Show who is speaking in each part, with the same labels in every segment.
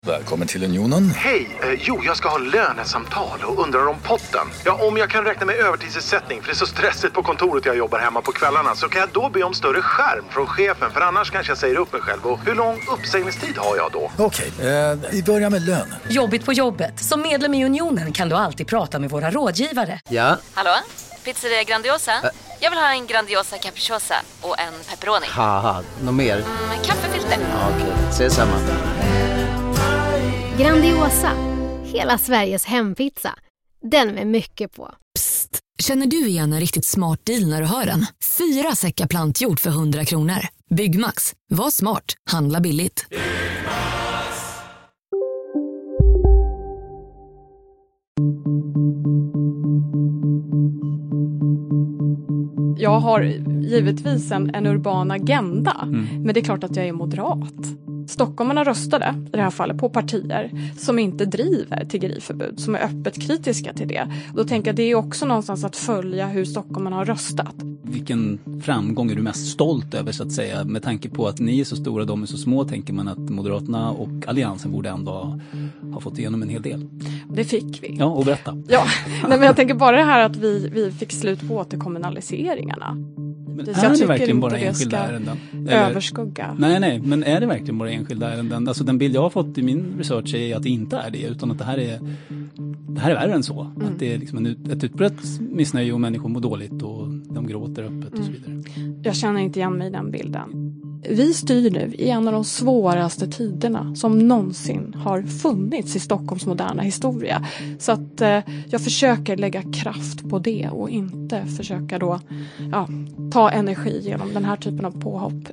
Speaker 1: Välkommen till Unionen.
Speaker 2: Hej, jag ska ha lönesamtal och undrar om potten. Ja, om jag kan räkna med övertidsersättning för det är så stressigt på kontoret jag jobbar hemma på kvällarna, så kan jag då be om större skärm från chefen, för annars kanske jag säger upp mig själv. Och hur lång uppsägningstid har jag då?
Speaker 1: Okej, vi börjar med lön.
Speaker 3: Jobbigt på jobbet. Som medlem i Unionen kan du alltid prata med våra rådgivare.
Speaker 4: Ja?
Speaker 5: Hallå? Pizzeria Grandiosa? Jag vill ha en Grandiosa capriciosa och en pepperoni.
Speaker 4: Haha, något mer?
Speaker 5: Kaffefilter.
Speaker 4: Ja, okej, ses samma.
Speaker 6: Grandiosa, hela Sveriges hempizza. Den med mycket på.
Speaker 7: Psst, känner du igen en riktigt smart deal när du hör den? 4 säckar plantjord för 100 kronor. Byggmax, var smart, handla billigt.
Speaker 8: Jag har givetvis en urban agenda, men det är klart att jag är moderat. Stockholmarna röstade i det här fallet på partier som inte driver tiggeriförbud, som är öppet kritiska till det. Och då tänker jag att det är också någonstans att följa hur stockholmarna har röstat.
Speaker 9: Vilken framgång är du mest stolt över, så att säga? Med tanke på att ni är så stora och de är så små, tänker man att Moderaterna och Alliansen borde ändå ha fått igenom en hel del.
Speaker 8: Det fick vi.
Speaker 9: Ja, och berätta.
Speaker 8: Ja, men jag tänker bara det här att vi fick slut på återkommunaliseringarna.
Speaker 9: Men
Speaker 8: Så
Speaker 9: är det verkligen bara enskilda ärenden?
Speaker 8: Överskugga.
Speaker 9: Nej, men är det verkligen bara enskilda ärenden? Alltså den bild jag har fått i min research är att det inte är det, utan att det här är värre än så. Att det är liksom ett utbrett missnöje och människor mår dåligt och de gråter öppet och så vidare.
Speaker 8: Jag känner inte igen mig i den bilden. Vi styr nu i en av de svåraste tiderna som någonsin har funnits i Stockholms moderna historia. Så att jag försöker lägga kraft på det och inte försöka då ta energi genom den här typen av påhopp.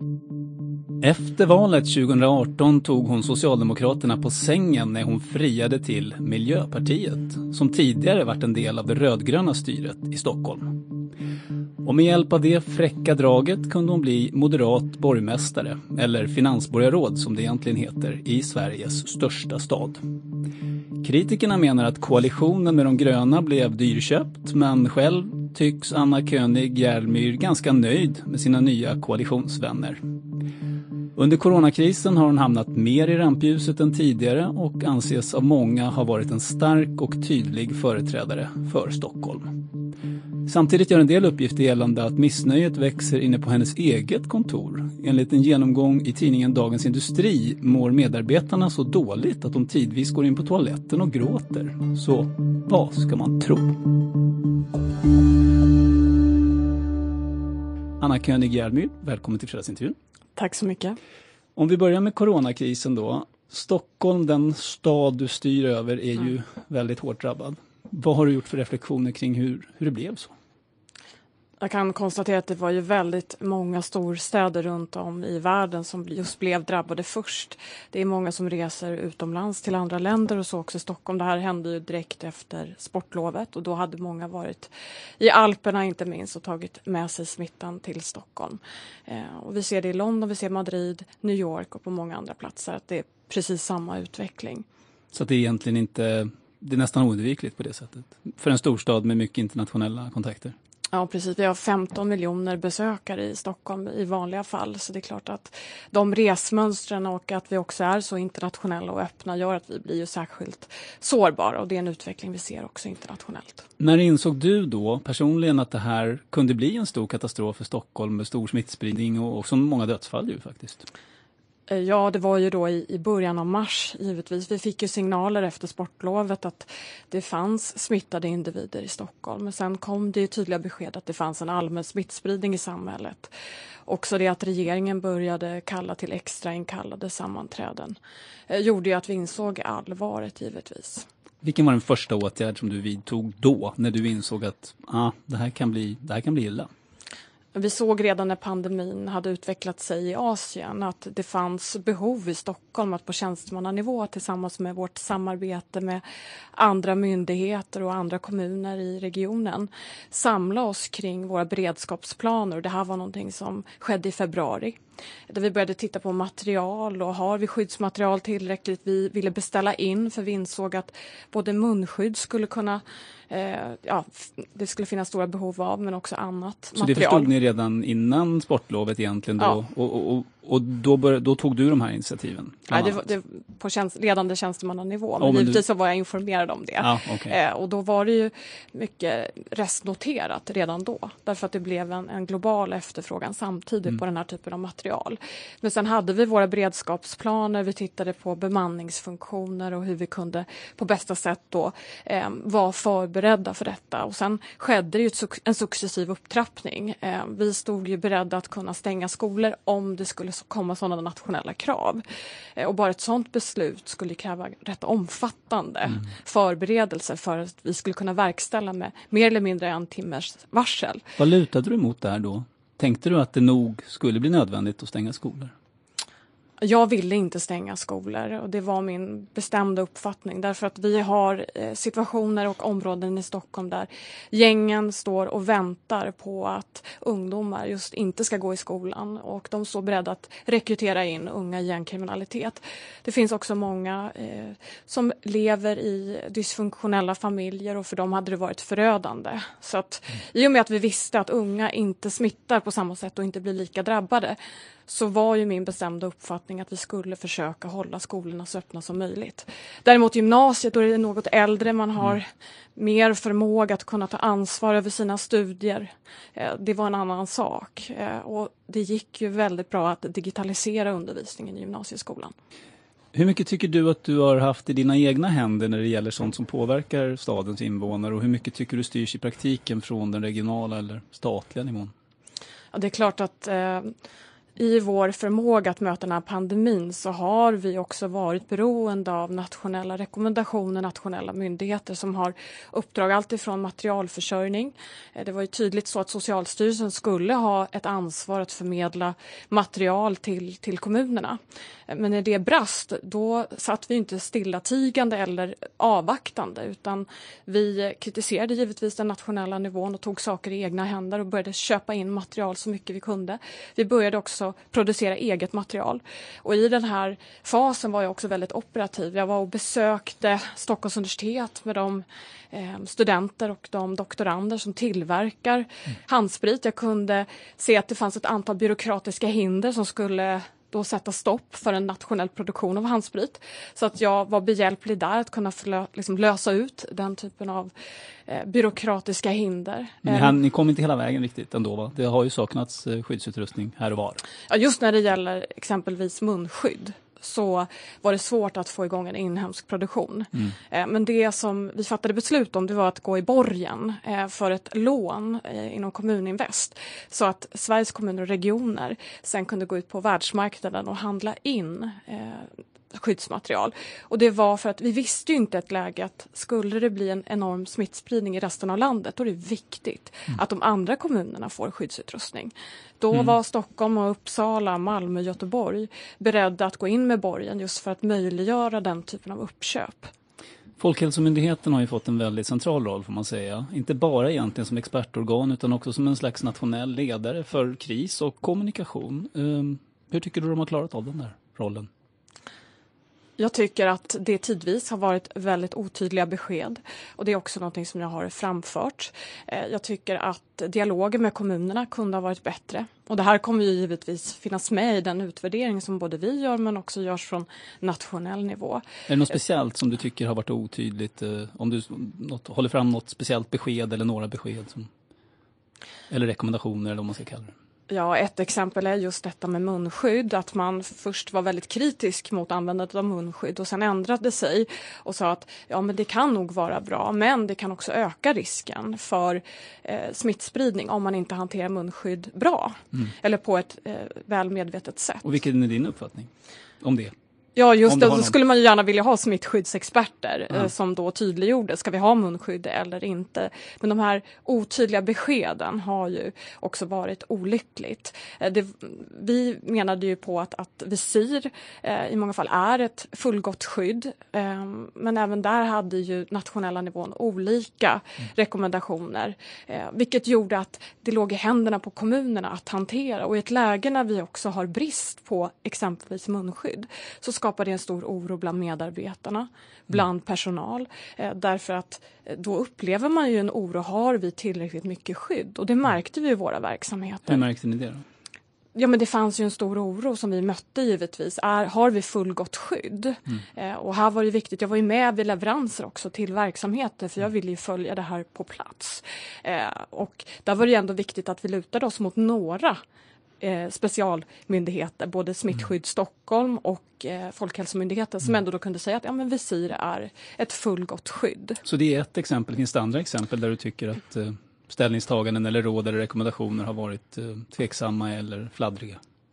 Speaker 9: Efter valet 2018 tog hon Socialdemokraterna på sängen när hon friade till Miljöpartiet, som tidigare varit en del av det rödgröna styret i Stockholm. Och med hjälp av det fräcka draget kunde hon bli moderat borgmästare, eller finansborgarråd som det egentligen heter, i Sveriges största stad. Kritikerna menar att koalitionen med de gröna blev dyrköpt, men själv tycks Anna König Jerlmyr ganska nöjd med sina nya koalitionsvänner. Under coronakrisen har hon hamnat mer i rampljuset än tidigare och anses av många ha varit en stark och tydlig företrädare för Stockholm. Samtidigt gör en del uppgifter gällande att missnöjet växer inne på hennes eget kontor. Enligt en genomgång i tidningen Dagens Industri mår medarbetarna så dåligt att de tidvis går in på toaletten och gråter. Så vad ska man tro? Anna König Jerlmyr, välkommen till fredagsintervjun.
Speaker 8: Tack så mycket.
Speaker 9: Om vi börjar med coronakrisen då. Stockholm, den stad du styr över, är ju väldigt hårt drabbad. Vad har du gjort för reflektioner kring hur det blev så?
Speaker 8: Jag kan konstatera att det var ju väldigt många storstäder runt om i världen som just blev drabbade först. Det är många som reser utomlands till andra länder och så också i Stockholm. Det här hände ju direkt efter sportlovet och då hade många varit i Alperna inte minst och tagit med sig smittan till Stockholm. Och vi ser det i London, vi ser Madrid, New York och på många andra platser att det är precis samma utveckling.
Speaker 9: Så att det är egentligen inte, det är nästan oundvikligt på det sättet för en storstad med mycket internationella kontakter?
Speaker 8: Ja, precis. Vi har 15 miljoner besökare i Stockholm i vanliga fall. Så det är klart att de resmönstren och att vi också är så internationella och öppna gör att vi blir ju särskilt sårbara. Och det är en utveckling vi ser också internationellt.
Speaker 9: När insåg du då personligen att det här kunde bli en stor katastrof för Stockholm med stor smittspridning och också många dödsfall ju faktiskt?
Speaker 8: Ja, det var ju då i början av mars givetvis. Vi fick ju signaler efter sportlovet att det fanns smittade individer i Stockholm. Men sen kom det ju tydliga besked att det fanns en allmän smittspridning i samhället. Också det att regeringen började kalla till extra inkallade sammanträden gjorde ju att vi insåg allvaret givetvis.
Speaker 9: Vilken var den första åtgärd som du vidtog då när du insåg att det här kan bli illa?
Speaker 8: Vi såg redan när pandemin hade utvecklat sig i Asien att det fanns behov i Stockholm att på tjänstemannanivå tillsammans med vårt samarbete med andra myndigheter och andra kommuner i regionen samla oss kring våra beredskapsplaner. Det här var någonting som skedde i februari. där vi började titta på material och har vi skyddsmaterial tillräckligt. Vi ville beställa in för vi insåg att både munskydd skulle kunna det skulle finnas stora behov av, men också annat material.
Speaker 9: Så det förstod ni redan innan sportlovet egentligen då?
Speaker 8: Ja.
Speaker 9: Och då tog du de här initiativen?
Speaker 8: Nej, det på ledande tjänstemannanivå. Men givetvis så var jag informerad om det.
Speaker 9: Ja, okay.
Speaker 8: Och då var det ju mycket restnoterat redan då. Därför att det blev en global efterfrågan samtidigt på den här typen av material. Men sen hade vi våra beredskapsplaner. Vi tittade på bemanningsfunktioner och hur vi kunde på bästa sätt då vara förberedda för detta. Och sen skedde det ju en successiv upptrappning. Vi stod ju beredda att kunna stänga skolor om det skulle komma sådana nationella krav. Och bara ett sådant beslut skulle kräva rätt omfattande förberedelser för att vi skulle kunna verkställa med mer eller mindre 1 timmars varsel.
Speaker 9: Vad lutade du mot där då? Tänkte du att det nog skulle bli nödvändigt att stänga skolor?
Speaker 8: Jag ville inte stänga skolor och det var min bestämda uppfattning. Därför att vi har situationer och områden i Stockholm där gängen står och väntar på att ungdomar just inte ska gå i skolan. Och de står beredda att rekrytera in unga i gängkriminalitet. Det finns också många som lever i dysfunktionella familjer och för dem hade det varit förödande. Så att i och med att vi visste att unga inte smittar på samma sätt och inte blir lika drabbade, så var ju min bestämda uppfattning att vi skulle försöka hålla skolorna så öppna som möjligt. Däremot gymnasiet, då är det något äldre, man har mer förmåga att kunna ta ansvar över sina studier. Det var en annan sak. Och det gick ju väldigt bra att digitalisera undervisningen i gymnasieskolan.
Speaker 9: Hur mycket tycker du att du har haft i dina egna händer när det gäller sånt som påverkar stadens invånare? Och hur mycket tycker du styrs i praktiken från den regionala eller statliga nivån?
Speaker 8: Ja, det är klart att i vår förmåga att möta den här pandemin så har vi också varit beroende av nationella rekommendationer, nationella myndigheter som har uppdrag alltifrån materialförsörjning. Det var ju tydligt så att Socialstyrelsen skulle ha ett ansvar att förmedla material till kommunerna. Men när det brast, då satt vi inte stillatigande eller avvaktande, utan vi kritiserade givetvis den nationella nivån och tog saker i egna händer och började köpa in material så mycket vi kunde. Vi började också producera eget material. Och i den här fasen var jag också väldigt operativ. Jag var och besökte Stockholms universitet med de studenter och de doktorander som tillverkar handsprit. Jag kunde se att det fanns ett antal byråkratiska hinder som skulle då sätta stopp för en nationell produktion av handsprit. Så att jag var behjälplig där att kunna lösa ut den typen av byråkratiska hinder.
Speaker 9: Ni kom inte hela vägen riktigt ändå, va? Det har ju saknats skyddsutrustning här och var.
Speaker 8: Ja, just när det gäller exempelvis munskydd så var det svårt att få igång en inhemsk produktion. Men det som vi fattade beslut om, det var att gå i borgen för ett lån inom Kommuninvest. Så att Sveriges kommuner och regioner sen kunde gå ut på världsmarknaden och handla in skyddsmaterial. Och det var för att vi visste ju inte ett läge att skulle det bli en enorm smittspridning i resten av landet, då är det viktigt att de andra kommunerna får skyddsutrustning. Då var Stockholm och Uppsala, Malmö och Göteborg beredda att gå in med borgen just för att möjliggöra den typen av uppköp.
Speaker 9: Folkhälsomyndigheten har ju fått en väldigt central roll, får man säga. Inte bara egentligen som expertorgan utan också som en slags nationell ledare för kris och kommunikation. Hur tycker du de har klarat av den där rollen?
Speaker 8: Jag tycker att det tidvis har varit väldigt otydliga besked och det är också någonting som jag har framfört. Jag tycker att dialogen med kommunerna kunde ha varit bättre. Och det här kommer ju givetvis finnas med i den utvärdering som både vi gör men också görs från nationell nivå.
Speaker 9: Är det något speciellt som du tycker har varit otydligt? Om du håller fram något speciellt besked eller några besked eller rekommendationer eller vad man ska kalla det?
Speaker 8: Ja, ett exempel är just detta med munskydd. Att man först var väldigt kritisk mot användandet av munskydd och sen ändrade sig och sa att ja, men det kan nog vara bra, men det kan också öka risken för smittspridning om man inte hanterar munskydd bra eller på ett väl medvetet sätt.
Speaker 9: Och vilken är din uppfattning om det?
Speaker 8: Ja, just det. Så skulle man ju gärna vilja ha smittskyddsexperter som då tydliggjorde, ska vi ha munskydd eller inte? Men de här otydliga beskeden har ju också varit olyckligt. Vi menade ju på att visir i många fall är ett fullgott skydd. Men även där hade ju nationella nivån olika rekommendationer. Vilket gjorde att det låg i händerna på kommunerna att hantera. Och i ett läge när vi också har brist på exempelvis munskydd så skapar det en stor oro bland medarbetarna, bland personal. Därför att då upplever man ju en oro, har vi tillräckligt mycket skydd? Och det märkte vi i våra verksamheter.
Speaker 9: Hur märkte ni det då?
Speaker 8: Ja, men det fanns ju en stor oro som vi mötte givetvis. Har vi fullgott skydd? Och här var det viktigt, jag var ju med vid leveranser också till verksamheter för jag ville ju följa det här på plats. Och där var det ändå viktigt att vi lutade oss mot några specialmyndigheter, både Smittskydd Stockholm och Folkhälsomyndigheten som ändå då kunde säga att men visir är ett fullgott skydd.
Speaker 9: Så det är ett exempel, finns det andra exempel där du tycker att ställningstaganden eller råd eller rekommendationer har varit tveksamma eller fladdriga?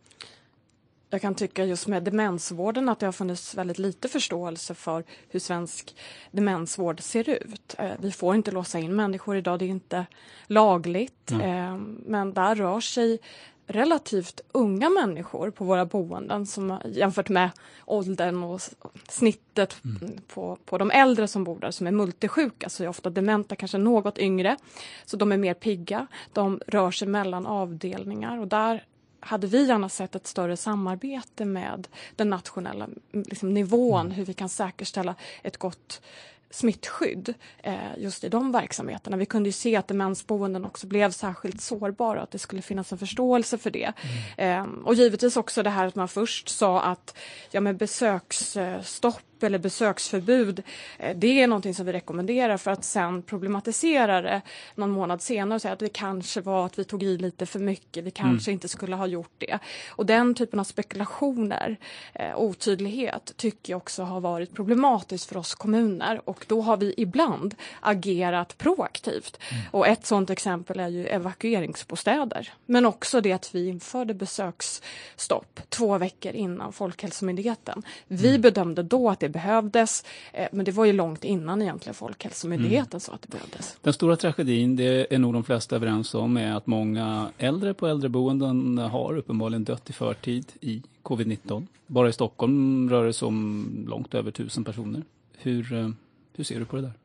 Speaker 8: Jag kan tycka just med demensvården att det har funnits väldigt lite förståelse för hur svensk demensvård ser ut. Vi får inte låsa in människor idag, det är inte lagligt. Men där rör sig relativt unga människor på våra boenden som jämfört med åldern och snittet på de äldre som bor där som är multisjuka, så är ofta dementa kanske något yngre, så de är mer pigga, de rör sig mellan avdelningar och där hade vi gärna sett ett större samarbete med den nationella nivån, hur vi kan säkerställa ett gott smittskydd just i de verksamheterna. Vi kunde ju se att demensboenden också blev särskilt sårbara, att det skulle finnas en förståelse för det. Och givetvis också det här att man först sa att besöksstopp eller besöksförbud, det är någonting som vi rekommenderar, för att sen problematisera det någon månad senare och säga att det kanske var att vi tog i lite för mycket, vi kanske inte skulle ha gjort det. Och den typen av spekulationer, otydlighet, tycker jag också har varit problematiskt för oss kommuner, och då har vi ibland agerat proaktivt. Och ett sådant exempel är ju evakueringsbostäder, men också det att vi införde besöksstopp 2 veckor innan Folkhälsomyndigheten. Vi bedömde då att det behövdes, men det var ju långt innan egentligen Folkhälsomyndigheten sa att det behövdes. Den stora tragedin, det är nog de flesta överens om, är att många äldre på äldreboenden har uppenbarligen dött i förtid i covid-19. Bara i Stockholm rör det sig om långt över 1000 personer. Hur ser du på det där?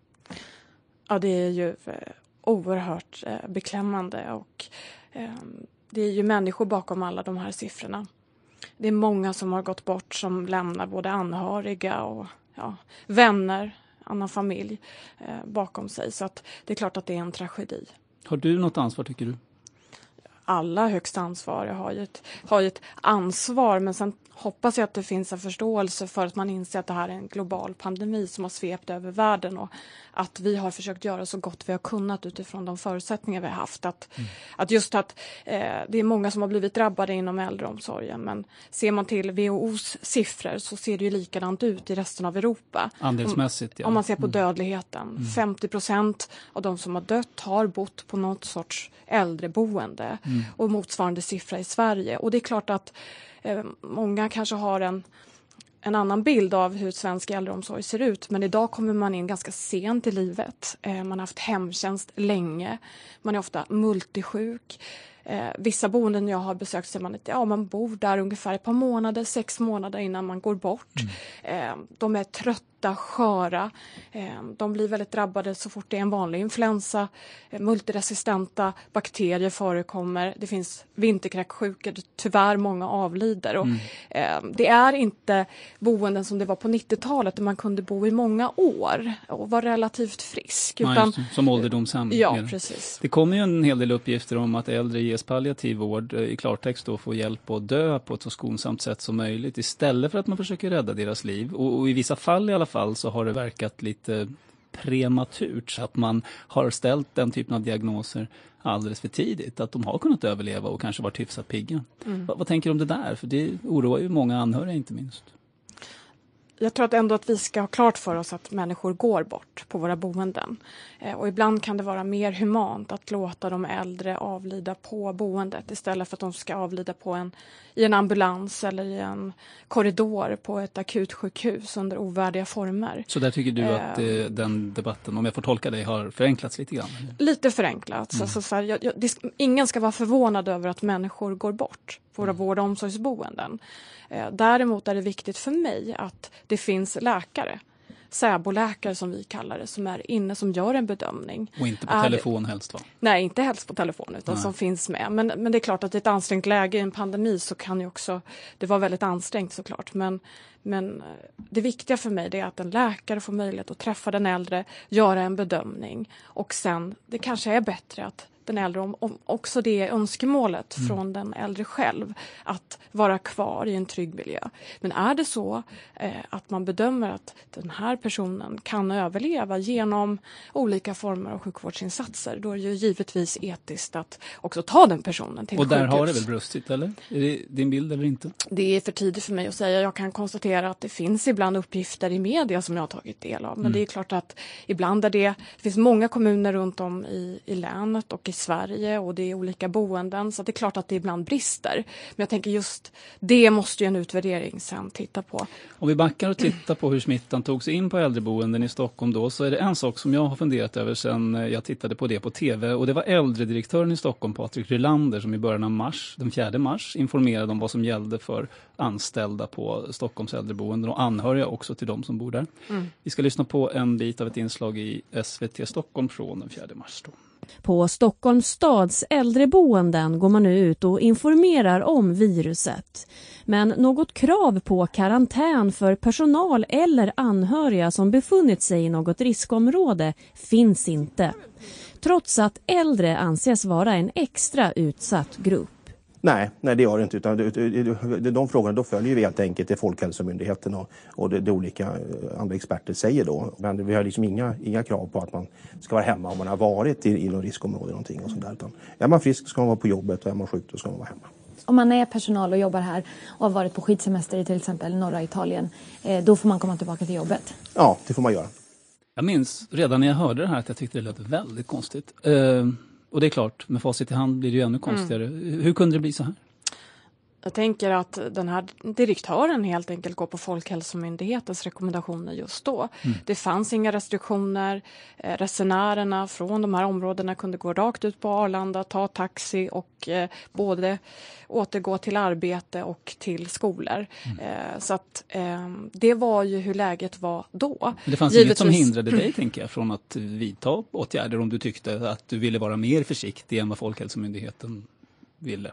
Speaker 8: Ja, det är ju oerhört beklämmande, och det är ju människor bakom alla de här siffrorna. Det är många som har gått bort, som lämnar både anhöriga och vänner, annan familj bakom sig. Så att det är klart att det är en tragedi. Har du något ansvar, tycker du? Alla högsta ansvariga har ju ett ansvar, men sen hoppas jag att det finns en förståelse för att man inser att det här är en global pandemi som har svept över världen, och att vi har försökt göra så gott vi har kunnat utifrån de förutsättningar vi har haft. Att det är många som har blivit drabbade inom äldreomsorgen, men ser man till WHO:s siffror så ser det ju likadant ut i resten av Europa. Andelsmässigt, ja. Om man ser på dödligheten. 50% av de som har dött har bott på något sorts äldreboende, och motsvarande siffra i Sverige. Och det är klart att många kanske har en annan bild av hur svensk äldreomsorg ser ut, men idag kommer man in ganska sent i livet. Man har haft hemtjänst länge, man är ofta multisjuk. Vissa boenden jag har besökt ser man att man bor där ungefär ett par månader, 6 månader innan man går bort. De är trötta, sköra. De blir väldigt drabbade så fort det är en vanlig influensa. Multiresistenta bakterier förekommer. Det finns vinterkräksjuka, tyvärr många avlider. Och, det är inte boenden som det var på 90-talet där man kunde bo i många år och vara relativt frisk. Utan, som ålderdomshem. Ja, precis. Det kommer ju en hel del uppgifter om att äldre ges palliativ vård, i klartext då få hjälp att dö på ett så skonsamt sätt som möjligt istället för att man försöker rädda deras liv. Och i vissa fall i alla fall så har det verkat lite prematurt, så att man har ställt den typen av diagnoser alldeles för tidigt, att de har kunnat överleva och kanske varit hyfsat pigga. Vad tänker du om det där? För det oroar ju många anhöriga inte minst. jag tror att ändå att vi ska ha klart för oss att människor går bort på våra boenden. Och ibland kan det vara mer humant att låta de äldre avlida på boendet istället för att de ska avlida i en ambulans eller i en korridor på ett akutsjukhus under ovärdiga former.
Speaker 9: Så där tycker du att den debatten, om jag får tolka dig, har förenklats lite grann?
Speaker 8: Lite förenklat. Ingen ska vara förvånad över att människor går bort på våra vård- och omsorgsboenden. Däremot är det viktigt för mig att det finns läkare, säboläkare som vi kallar det, som är inne, som gör en bedömning.
Speaker 9: Och inte på telefon helst, va?
Speaker 8: Nej, inte helst på telefon, utan som finns med. Men det är klart att i ett ansträngt läge i en pandemi så kan ju också, det var väldigt ansträngt såklart. Men det viktiga för mig är att en läkare får möjlighet att träffa den äldre, göra en bedömning. Och sen, det kanske är bättre att den äldre, om också det är önskemålet från den äldre själv, att vara kvar i en trygg miljö. Men är det så att man bedömer att den här personen kan överleva genom olika former av sjukvårdsinsatser, då är det ju givetvis etiskt att också ta den personen till sjukhus.
Speaker 9: Och där har det väl brustit, eller? Är det din bild eller inte?
Speaker 8: Det är för tidigt för mig att säga. Jag kan konstatera att det finns ibland uppgifter i media som jag har tagit del av. Men det är klart att ibland det finns många kommuner runt om i länet och i Sverige, och det är olika boenden, så det är klart att det ibland brister. Men jag tänker just det måste ju en utvärdering sen titta på.
Speaker 9: Om vi backar och tittar på hur smittan tog sig in på äldreboenden i Stockholm då, så är det en sak som jag har funderat över sen jag tittade på det på tv, och det var äldredirektören i Stockholm, Patrik Rylander, som i början av mars, den 4 mars, informerade om vad som gällde för anställda på Stockholms äldreboenden och anhöriga också till de som bor där. Vi ska lyssna på en bit av ett inslag i SVT Stockholm från den 4 mars då.
Speaker 10: På Stockholms stads äldreboenden går man nu ut och informerar om viruset. Men något krav på karantän för personal eller anhöriga som befunnit sig i något riskområde finns inte. Trots att äldre anses vara en extra utsatt grupp.
Speaker 11: Nej, det gör det inte. Utan de frågorna då följer vi helt enkelt det Folkhälsomyndigheten och det olika andra experter säger då. Men vi har liksom inga krav på att man ska vara hemma om man har varit i någon riskområde eller någonting och sådär. Utan är man frisk ska man vara på jobbet och är man sjuk då ska man vara hemma.
Speaker 12: Om man är personal och jobbar här och har varit på skidsemester i till exempel norra Italien, då får man komma tillbaka till jobbet?
Speaker 11: Ja, det får man göra.
Speaker 9: Jag minns redan när jag hörde det här att jag tyckte det lät väldigt konstigt. Och det är klart, med facit i hand blir det ju ännu konstigare. Hur kunde det bli så här?
Speaker 8: Jag tänker att den här direktören helt enkelt går på Folkhälsomyndighetens rekommendationer just då. Det fanns inga restriktioner. Resenärerna från de här områdena kunde gå rakt ut på Arlanda, ta taxi och både återgå till arbete och till skolor. Så att det var ju hur läget var då.
Speaker 9: Men det fanns inget som hindrade dig, tänker jag, från att vidta åtgärder om du tyckte att du ville vara mer försiktig än vad Folkhälsomyndigheten ville?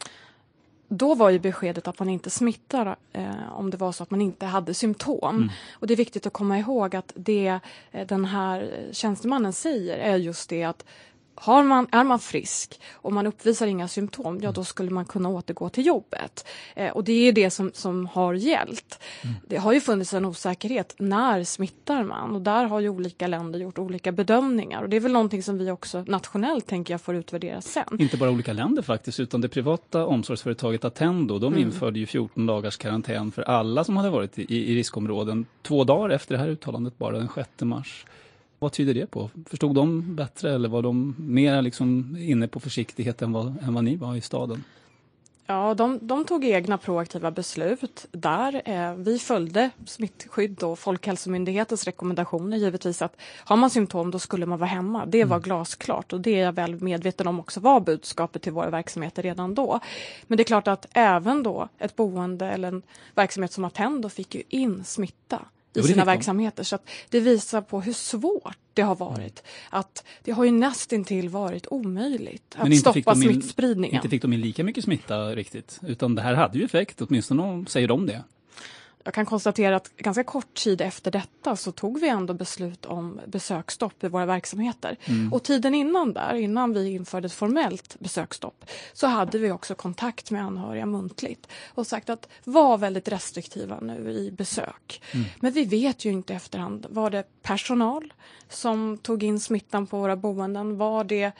Speaker 8: Då var ju beskedet att man inte smittar om det var så att man inte hade symptom. Och det är viktigt att komma ihåg att det den här tjänstemannen säger är just det att är man frisk och man uppvisar inga symptom, ja då skulle man kunna återgå till jobbet. Och det är det som har gällt. Det har ju funnits en osäkerhet, när smittar man? Och där har ju olika länder gjort olika bedömningar. Och det är väl någonting som vi också nationellt, tänker jag, får utvärdera sen.
Speaker 9: Inte bara olika länder faktiskt, utan det privata omsorgsföretaget Attendo, de införde ju 14 dagars karantän för alla som hade varit i riskområden 2 dagar efter det här uttalandet, bara den 6 mars. Vad tyder det på? Förstod de bättre eller var de mer liksom inne på försiktighet än vad ni var i staden?
Speaker 8: Ja, de tog egna proaktiva beslut där. Vi följde smittskydd och Folkhälsomyndighetens rekommendationer. Givetvis att har man symptom då skulle man vara hemma. Det var glasklart och det är jag väl medveten om också var budskapet till våra verksamheter redan då. Men det är klart att även då ett boende eller en verksamhet som Attendo fick ju in smitta i sina verksamheter. Så att det visar på hur svårt det har varit. Att det har ju nästintill varit omöjligt att stoppa smittspridningen.
Speaker 9: Inte fick de in lika mycket smitta riktigt. Utan det här hade ju effekt, åtminstone säger de det.
Speaker 8: Jag kan konstatera att ganska kort tid efter detta så tog vi ändå beslut om besöksstopp i våra verksamheter. Och tiden innan vi införde ett formellt besöksstopp, så hade vi också kontakt med anhöriga muntligt och sagt att var väldigt restriktiva nu i besök. Men vi vet ju inte efterhand, var det personal som tog in smittan på våra boenden? Var det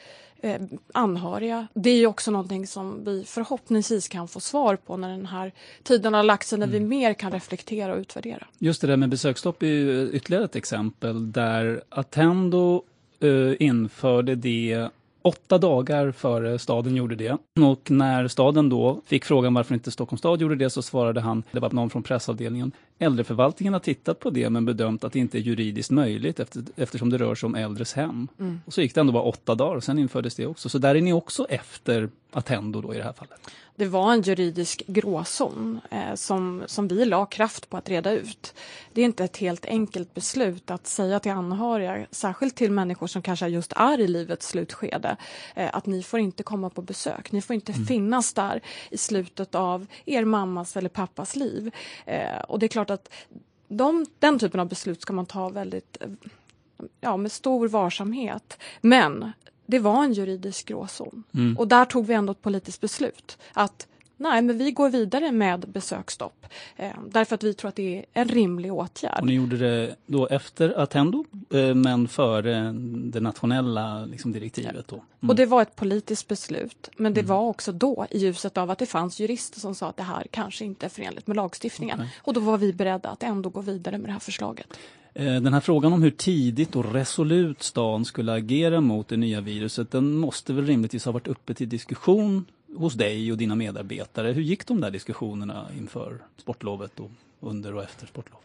Speaker 8: anhöriga. Det är ju också någonting som vi förhoppningsvis kan få svar på när den här tiden har lagt sig, när vi mer kan reflektera och utvärdera.
Speaker 9: Just det där med besöksstopp är ju ytterligare ett exempel där Attendo införde det 8 dagar före staden gjorde det. Och när staden då fick frågan varför inte Stockholms stad gjorde det, så svarade han, det var någon från pressavdelningen, äldreförvaltningen har tittat på det men bedömt att det inte är juridiskt möjligt eftersom det rör sig om äldres hem. Och så gick det ändå bara 8 dagar och sen infördes det också. Så där är ni också efter Attendo då i det här fallet.
Speaker 8: Det var en juridisk gråzon som vi la kraft på att reda ut. Det är inte ett helt enkelt beslut att säga till anhöriga, särskilt till människor som kanske just är i livets slutskede, att ni får inte komma på besök. Ni får inte finnas där i slutet av er mammas eller pappas liv. Och det är klart att den typen av beslut ska man ta väldigt, med stor varsamhet. Men det var en juridisk gråzon. Och där tog vi ändå ett politiskt beslut. Att men vi går vidare med besöksstopp. Därför att vi tror att det är en rimlig åtgärd. Och
Speaker 9: ni gjorde det då efter Attendo, men före det nationella direktivet då?
Speaker 8: Och det var ett politiskt beslut. Men det var också då i ljuset av att det fanns jurister som sa att det här kanske inte är förenligt med lagstiftningen. Och då var vi beredda att ändå gå vidare med det här förslaget.
Speaker 9: Den här frågan om hur tidigt och resolut stan skulle agera mot det nya viruset, den måste väl rimligtvis ha varit uppe till diskussion hos dig och dina medarbetare. Hur gick de där diskussionerna inför sportlovet och under och efter sportlovet?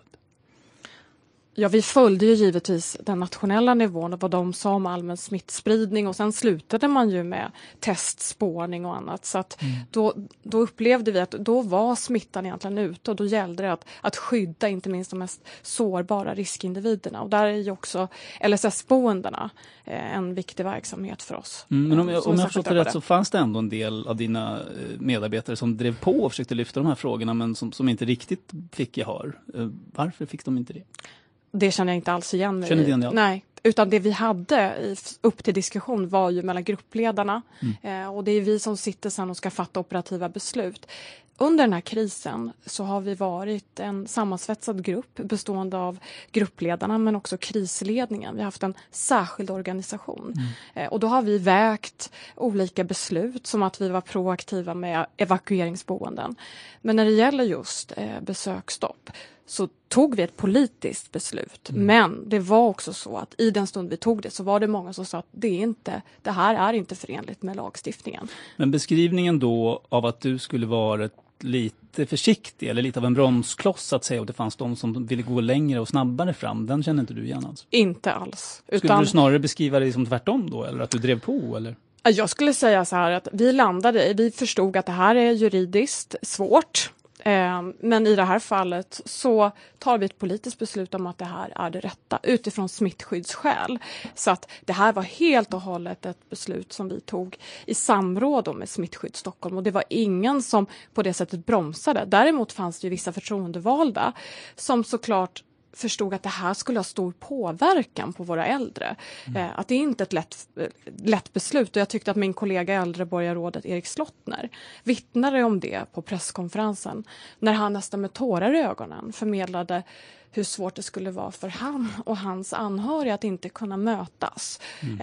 Speaker 8: Ja, vi följde ju givetvis den nationella nivån och vad de sa om allmän smittspridning, och sen slutade man ju med testspårning och annat. Så att då upplevde vi att då var smittan egentligen ute, och då gällde det att skydda inte minst de mest sårbara riskindividerna. Och där är ju också LSS-boendena en viktig verksamhet för oss.
Speaker 9: Men om jag har förstått det rätt så fanns det ändå en del av dina medarbetare som drev på och försökte lyfta de här frågorna, men som inte riktigt fick gehör. Varför fick de inte det?
Speaker 8: Det känner jag inte alls igen mig
Speaker 9: i.
Speaker 8: Nej, utan det vi hade upp till diskussion var ju mellan gruppledarna. Och det är vi som sitter sen och ska fatta operativa beslut. Under den här krisen så har vi varit en sammansvetsad grupp bestående av gruppledarna men också krisledningen. Vi har haft en särskild organisation. Och då har vi vägt olika beslut, som att vi var proaktiva med evakueringsboenden. Men när det gäller just besöksstopp så tog vi ett politiskt beslut. Men det var också så att i den stund vi tog det så var det många som sa att det här är inte förenligt med lagstiftningen.
Speaker 9: Men beskrivningen då av att du skulle vara lite försiktig eller lite av en bromskloss att säga, och det fanns de som ville gå längre och snabbare fram, den känner inte du igen alltså?
Speaker 8: Inte alls.
Speaker 9: Skulle du snarare beskriva det som tvärtom då, eller att du drev på, eller?
Speaker 8: Jag skulle säga så här att vi förstod att det här är juridiskt svårt. Men i det här fallet så tar vi ett politiskt beslut om att det här är det rätta utifrån smittskyddsskäl. Så att det här var helt och hållet ett beslut som vi tog i samråd med Smittskydd Stockholm, och det var ingen som på det sättet bromsade. Däremot fanns det ju vissa förtroendevalda som såklart förstod att det här skulle ha stor påverkan på våra äldre. Att det är inte ett lätt beslut. Och jag tyckte att min kollega äldreborgarrådet Erik Slottner vittnade om det på presskonferensen. När han nästan med tårar i ögonen förmedlade hur svårt det skulle vara för han och hans anhöriga att inte kunna mötas.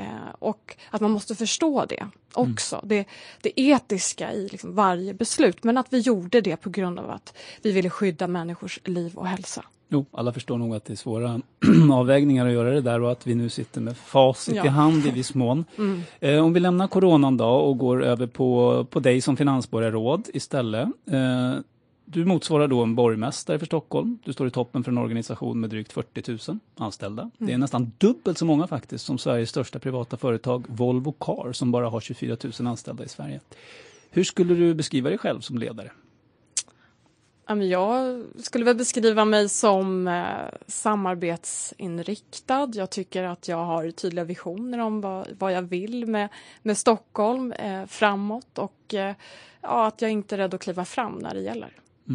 Speaker 8: Och att man måste förstå det också. Det etiska i varje beslut. Men att vi gjorde det på grund av att vi ville skydda människors liv och hälsa.
Speaker 9: Jo, alla förstår nog att det är svåra avvägningar att göra det där, och att vi nu sitter med facit i hand i viss mån. Om vi lämnar coronan då och går över på dig som finansborgarråd istället. Du motsvarar då en borgmästare för Stockholm. Du står i toppen för en organisation med drygt 40 000 anställda. Det är nästan dubbelt så många faktiskt som Sveriges största privata företag Volvo Car, som bara har 24 000 anställda i Sverige. Hur skulle du beskriva dig själv som ledare?
Speaker 8: Jag skulle väl beskriva mig som samarbetsinriktad. Jag tycker att jag har tydliga visioner om vad jag vill med Stockholm framåt, och att jag inte är rädd att kliva fram när det gäller.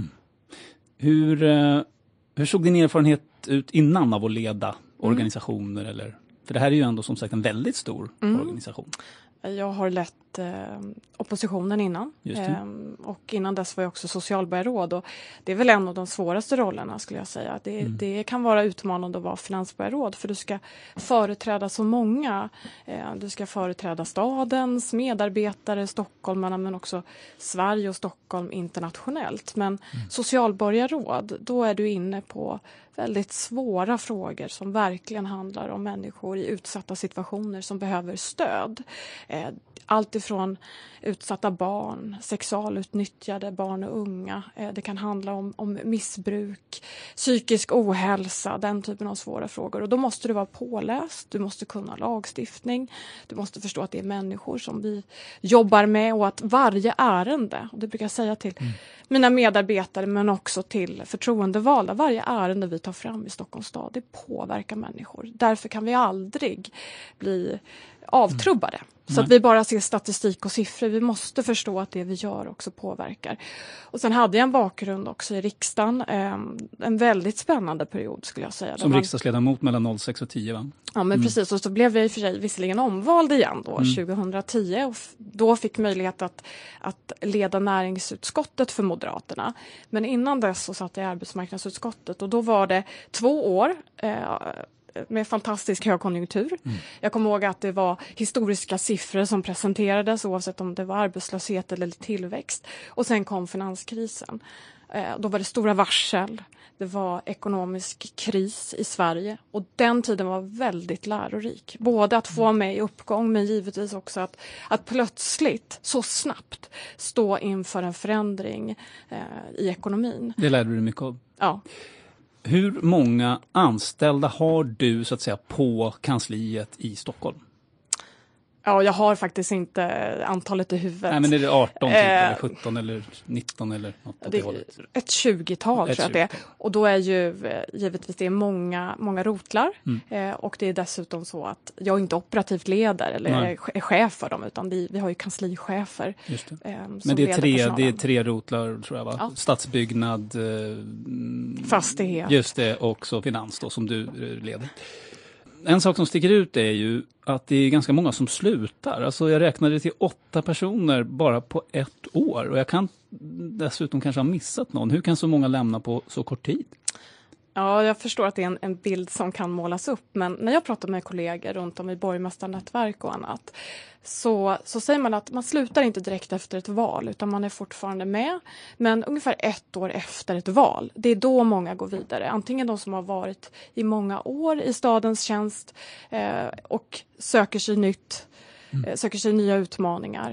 Speaker 9: Hur såg din erfarenhet ut innan av att leda organisationer? Eller? För det här är ju ändå som sagt en väldigt stor organisation.
Speaker 8: Jag har lett lett oppositionen innan. Och innan dess var jag också socialborgarråd. Och det är väl en av de svåraste rollerna skulle jag säga. Det kan vara utmanande att vara finansborgarråd för du ska företräda så många. Du ska företräda stadens medarbetare, stockholmarna men också Sverige och Stockholm internationellt. Men socialborgarråd, då är du inne på väldigt svåra frågor som verkligen handlar om människor i utsatta situationer som behöver stöd. Allt ifrån utsatta barn, sexualutnyttjade barn och unga. Det kan handla om missbruk, psykisk ohälsa, den typen av svåra frågor. Och då måste du vara påläst, du måste kunna lagstiftning, du måste förstå att det är människor som vi jobbar med och att varje ärende, och det brukar jag säga till mina medarbetare men också till förtroendevalda, varje ärende vi tar fram i Stockholms stad, det påverkar människor. Därför kan vi aldrig bli avtrubbade. Så att vi bara ser statistik och siffror. Vi måste förstå att det vi gör också påverkar. Och sen hade jag en bakgrund också i riksdagen. En väldigt spännande period skulle jag säga.
Speaker 9: Som riksdagsledamot mellan 06 och 10 va?
Speaker 8: Ja men precis. Och så blev jag i och för sig visserligen omvald igen då 2010. Och då fick möjlighet att leda näringsutskottet för Moderaterna. Men innan dess så satt jag i arbetsmarknadsutskottet. Och då var det 2 år med fantastisk högkonjunktur. Jag kommer ihåg att det var historiska siffror som presenterades oavsett om det var arbetslöshet eller tillväxt. Och sen kom finanskrisen. Då var det stora varsel. Det var ekonomisk kris i Sverige. Och den tiden var väldigt lärorik. Både att få mig i uppgång men givetvis också att plötsligt så snabbt stå inför en förändring i ekonomin.
Speaker 9: Det lärde du mycket av.
Speaker 8: Ja.
Speaker 9: Hur många anställda har du så att säga på kansliet i Stockholm?
Speaker 8: Ja, jag har faktiskt inte antalet i huvudet.
Speaker 9: Nej, men är det 18 typ, eller 17 eller 19 eller något åt det hållet?
Speaker 8: Ett 20-tal tror jag det är. Och då är ju givetvis det är många rotlar. Och det är dessutom så att jag inte operativt leder eller är chef för dem utan vi har ju kanslichefer. Just det.
Speaker 9: Men det är 3 rotlar tror jag va? Ja. Stadsbyggnad,
Speaker 8: fastighet.
Speaker 9: Just det, och så finans då som du leder. En sak som sticker ut är ju att det är ganska många som slutar. Alltså jag räknade till 8 personer bara på 1 år. Och jag kan dessutom kanske ha missat någon. Hur kan så många lämna på så kort tid?
Speaker 8: Ja, jag förstår att det är en bild som kan målas upp. Men när jag pratar med kollegor runt om i borgmästarnätverk och annat så säger man att man slutar inte direkt efter ett val utan man är fortfarande med. Men ungefär 1 år efter ett val, det är då många går vidare. Antingen de som har varit i många år i stadens tjänst och söker sig nytt, söker sig nya utmaningar.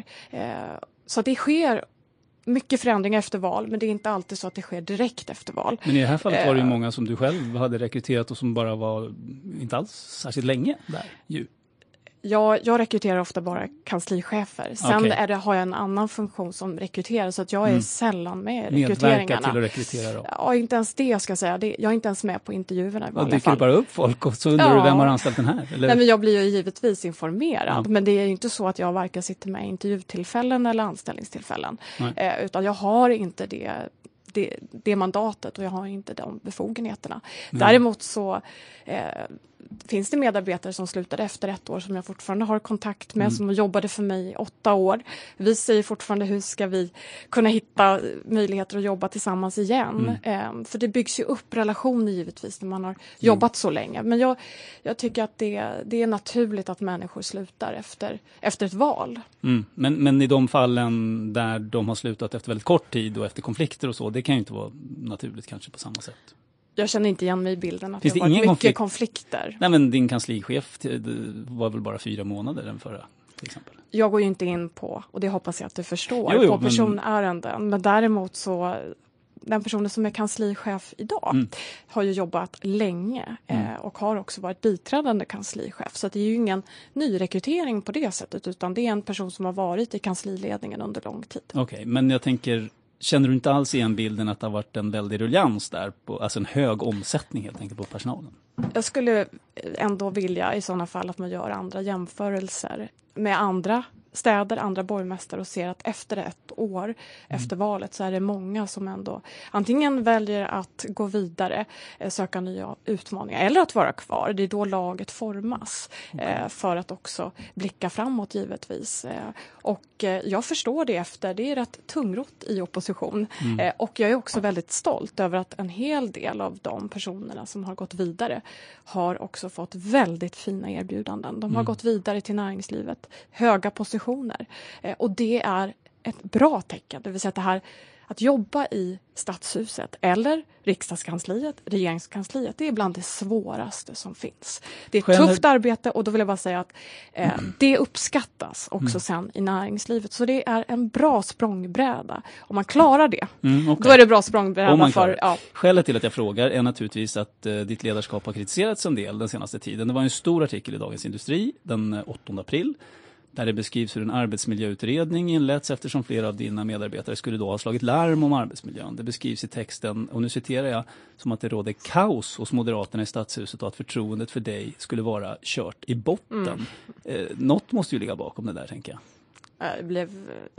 Speaker 8: Så det sker mycket förändringar efter val, men det är inte alltid så att det sker direkt efter val.
Speaker 9: Men i det här fallet var det ju många som du själv hade rekryterat och som bara var inte alls särskilt länge där ju.
Speaker 8: Jag rekryterar ofta bara kanslichefer. Sen har jag en annan funktion som rekryterar så att jag är sällan med i rekryteringarna.
Speaker 9: Medverka till att rekrytera då?
Speaker 8: Ja, inte ens det jag ska säga. Jag är inte ens med på intervjuerna i vanliga
Speaker 9: fall. Dyker du bara upp folk och så undrar du vem har anställt den här? Eller?
Speaker 8: Nej, men jag blir ju givetvis informerad. Men det är ju inte så att jag varken sitter med i intervjutillfällen eller anställningstillfällen. Utan jag har inte det mandatet och jag har inte de befogenheterna. Däremot så finns det medarbetare som slutade efter 1 år som jag fortfarande har kontakt med som jobbade för mig i 8 år. Vi säger fortfarande hur ska vi kunna hitta möjligheter att jobba tillsammans igen. För det byggs ju upp relationer givetvis när man har jobbat så länge. Men jag tycker att det är naturligt att människor slutar efter ett val.
Speaker 9: Men i de fallen där de har slutat efter väldigt kort tid och efter konflikter och så, det kan ju inte vara naturligt kanske på samma sätt.
Speaker 8: Jag känner inte igen mig i bilden att det har varit mycket konflikter.
Speaker 9: Nej, men din kanslichef var väl bara 4 månader den förra till exempel.
Speaker 8: Jag går ju inte in på, och det hoppas jag att du förstår, på personärenden. Men däremot så, den personen som är kanslichef idag har ju jobbat länge och har också varit biträdande kanslichef. Så det är ju ingen nyrekrytering på det sättet utan det är en person som har varit i kansliledningen under lång tid.
Speaker 9: Okej, men jag tänker... Känner du inte alls igen bilden att det har varit en väldig ruljans där, alltså en hög omsättning helt enkelt på personalen?
Speaker 8: Jag skulle ändå vilja i sådana fall att man gör andra jämförelser med andra städer, andra borgmästare och ser att efter ett år efter valet så är det många som ändå antingen väljer att gå vidare, söka nya utmaningar eller att vara kvar. Det är då laget formas för att också blicka framåt givetvis. Och jag förstår det efter. Det är rätt tungrott i opposition. Och jag är också väldigt stolt över att en hel del av de personerna som har gått vidare har också fått väldigt fina erbjudanden. De har gått vidare till näringslivet, höga positioner. Och det är ett bra tecken. Det vill säga att det här att jobba i stadshuset eller riksdagskansliet, regeringskansliet, det är bland det svåraste som finns. Det är ett tufft arbete och då vill jag bara säga att det uppskattas också sen i näringslivet. Så det är en bra språngbräda. Om man klarar det, då är det bra språngbräda för... Ja.
Speaker 9: Skälet till att jag frågar är naturligtvis att ditt ledarskap har kritiserats en del den senaste tiden. Det var en stor artikel i Dagens Industri den 8 april där det beskrivs hur en arbetsmiljöutredning inletts eftersom flera av dina medarbetare skulle då ha slagit larm om arbetsmiljön. Det beskrivs i texten, och nu citerar jag, som att det råder kaos hos Moderaterna i stadshuset och att förtroendet för dig skulle vara kört i botten. Något måste ju ligga bakom det där, tänker jag.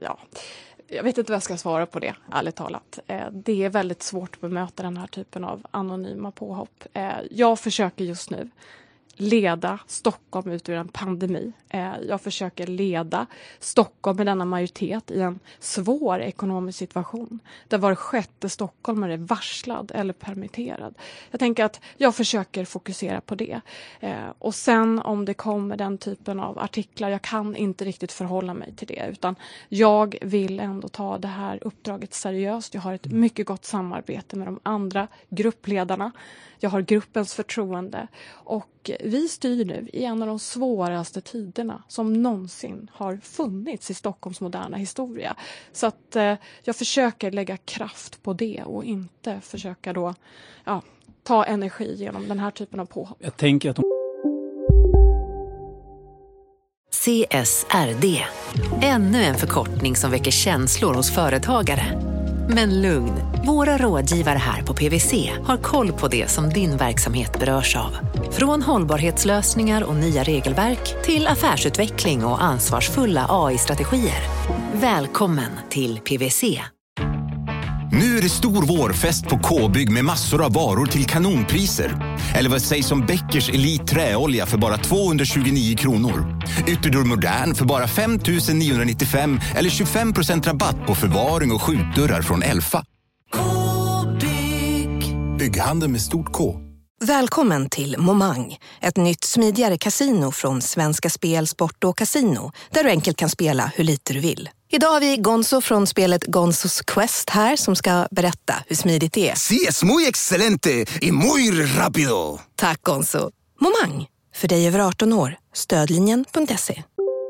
Speaker 8: Jag vet inte vad jag ska svara på det, ärligt talat. Det är väldigt svårt att bemöta den här typen av anonyma påhopp. Jag försöker just nu leda Stockholm ut ur en pandemi. Jag försöker leda Stockholm med denna majoritet i en svår ekonomisk situation. Där var sjätte stockholmare är varslad eller permitterad. Jag tänker att jag försöker fokusera på det. Och sen om det kommer den typen av artiklar, jag kan inte riktigt förhålla mig till det. Utan jag vill ändå ta det här uppdraget seriöst. Jag har ett mycket gott samarbete med de andra gruppledarna. Jag har gruppens förtroende och vi styr nu i en av de svåraste tiderna som någonsin har funnits i Stockholms moderna historia. Så att jag försöker lägga kraft på det och inte försöka då ta energi genom den här typen av påhopp.
Speaker 9: Jag tänker att
Speaker 13: CSRD. Ännu en förkortning som väcker känslor hos företagare. Men lugn, våra rådgivare här på PwC har koll på det som din verksamhet berörs av. Från hållbarhetslösningar och nya regelverk till affärsutveckling och ansvarsfulla AI-strategier. Välkommen till PwC.
Speaker 14: Nu är det stor vårfest på K-bygg med massor av varor till kanonpriser. Eller vad sägs om Bäckers Elite träolja för bara 229 kronor. Ytterdörr Modern för bara 5 995 eller 25% rabatt på förvaring och skjutdörrar från Elfa.
Speaker 13: K-bygg.
Speaker 14: Bygghandel med stort K.
Speaker 15: Välkommen till Momang, ett nytt smidigare kasino från Svenska Spel, Sport och Casino, där du enkelt kan spela hur lite du vill. Idag har vi Gonzo från spelet Gonzos Quest här som ska berätta hur smidigt det är.
Speaker 16: Sí, es muy excelente y muy rápido.
Speaker 15: Tack Gonzo. Momang, för dig över 18 år. Stödlinjen.se.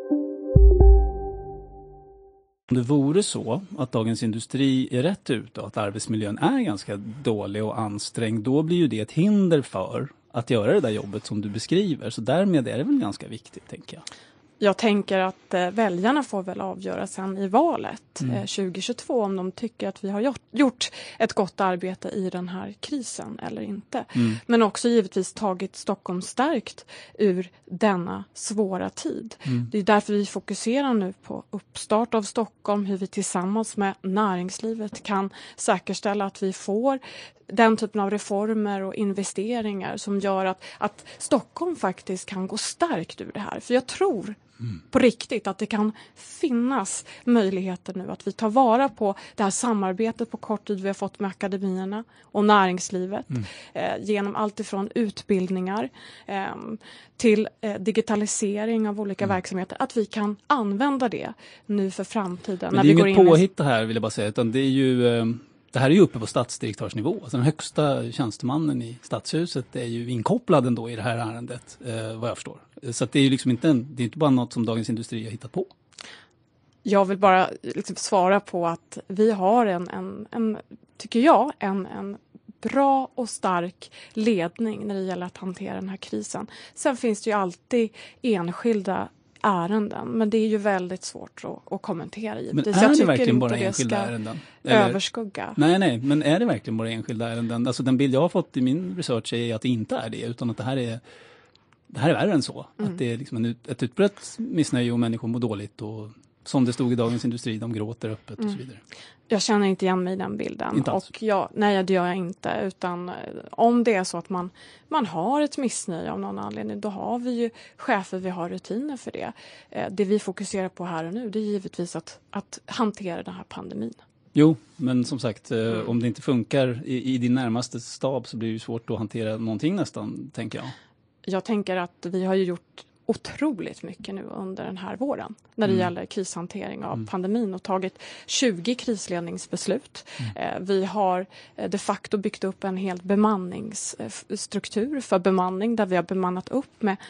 Speaker 9: Om det vore så att Dagens Industri är rätt ute och att arbetsmiljön är ganska dålig och ansträngd, då blir ju det ett hinder för att göra det där jobbet som du beskriver. Så därmed är det väl ganska viktigt, tänker jag.
Speaker 8: Jag tänker att väljarna får väl avgöra sen i valet 2022 om de tycker att vi har gjort ett gott arbete i den här krisen eller inte. Men också givetvis tagit Stockholm stärkt ur denna svåra tid. Det är därför vi fokuserar nu på uppstart av Stockholm, hur vi tillsammans med näringslivet kan säkerställa att vi får den typen av reformer och investeringar som gör att Stockholm faktiskt kan gå stärkt ur det här. För jag tror på riktigt att det kan finnas möjligheter nu att vi tar vara på det här samarbetet på kort tid vi har fått med akademierna och näringslivet genom allt ifrån utbildningar till digitalisering av olika verksamheter, att vi kan använda det nu för framtiden.
Speaker 9: Men det är ju inget påhitt här, vill jag bara säga, utan det är ju det här är ju uppe på stadsdirektörsnivå. Alltså den högsta tjänstemannen i stadshuset är ju inkopplad ändå i det här ärendet, vad jag förstår. Så att det är ju liksom inte det är inte bara något som Dagens Industri har hittat på. Jag
Speaker 8: vill bara liksom svara på att vi har tycker jag, en bra och stark ledning när det gäller att hantera den här krisen. Sen finns det ju alltid enskilda ärenden, men det är ju väldigt svårt att kommentera i.
Speaker 9: Men är det verkligen bara enskilda ärenden?
Speaker 8: Överskugga.
Speaker 9: Nej, men är det verkligen bara enskilda ärenden? Alltså den bild jag har fått i min research är att det inte är det, utan att det här är det här är värre än så. Att det är liksom ett utbrett missnöje och människor mår dåligt och som det stod i Dagens Industri, de gråter öppet och så vidare.
Speaker 8: Jag känner inte igen mig i den bilden.
Speaker 9: Inte alls.
Speaker 8: Och nej, det gör jag inte. Utan om det är så att man har ett missnöje av någon anledning, då har vi ju chefer, vi har rutiner för det. Det vi fokuserar på här och nu, det är givetvis att hantera den här pandemin.
Speaker 9: Jo, men som sagt, om det inte funkar i din närmaste stab så blir det svårt att hantera någonting nästan, tänker jag.
Speaker 8: Jag tänker att vi har ju gjort otroligt mycket nu under den här våren när det gäller krishantering av pandemin och tagit 20 krisledningsbeslut. Vi har de facto byggt upp en helt bemanningsstruktur för bemanning där vi har bemannat upp med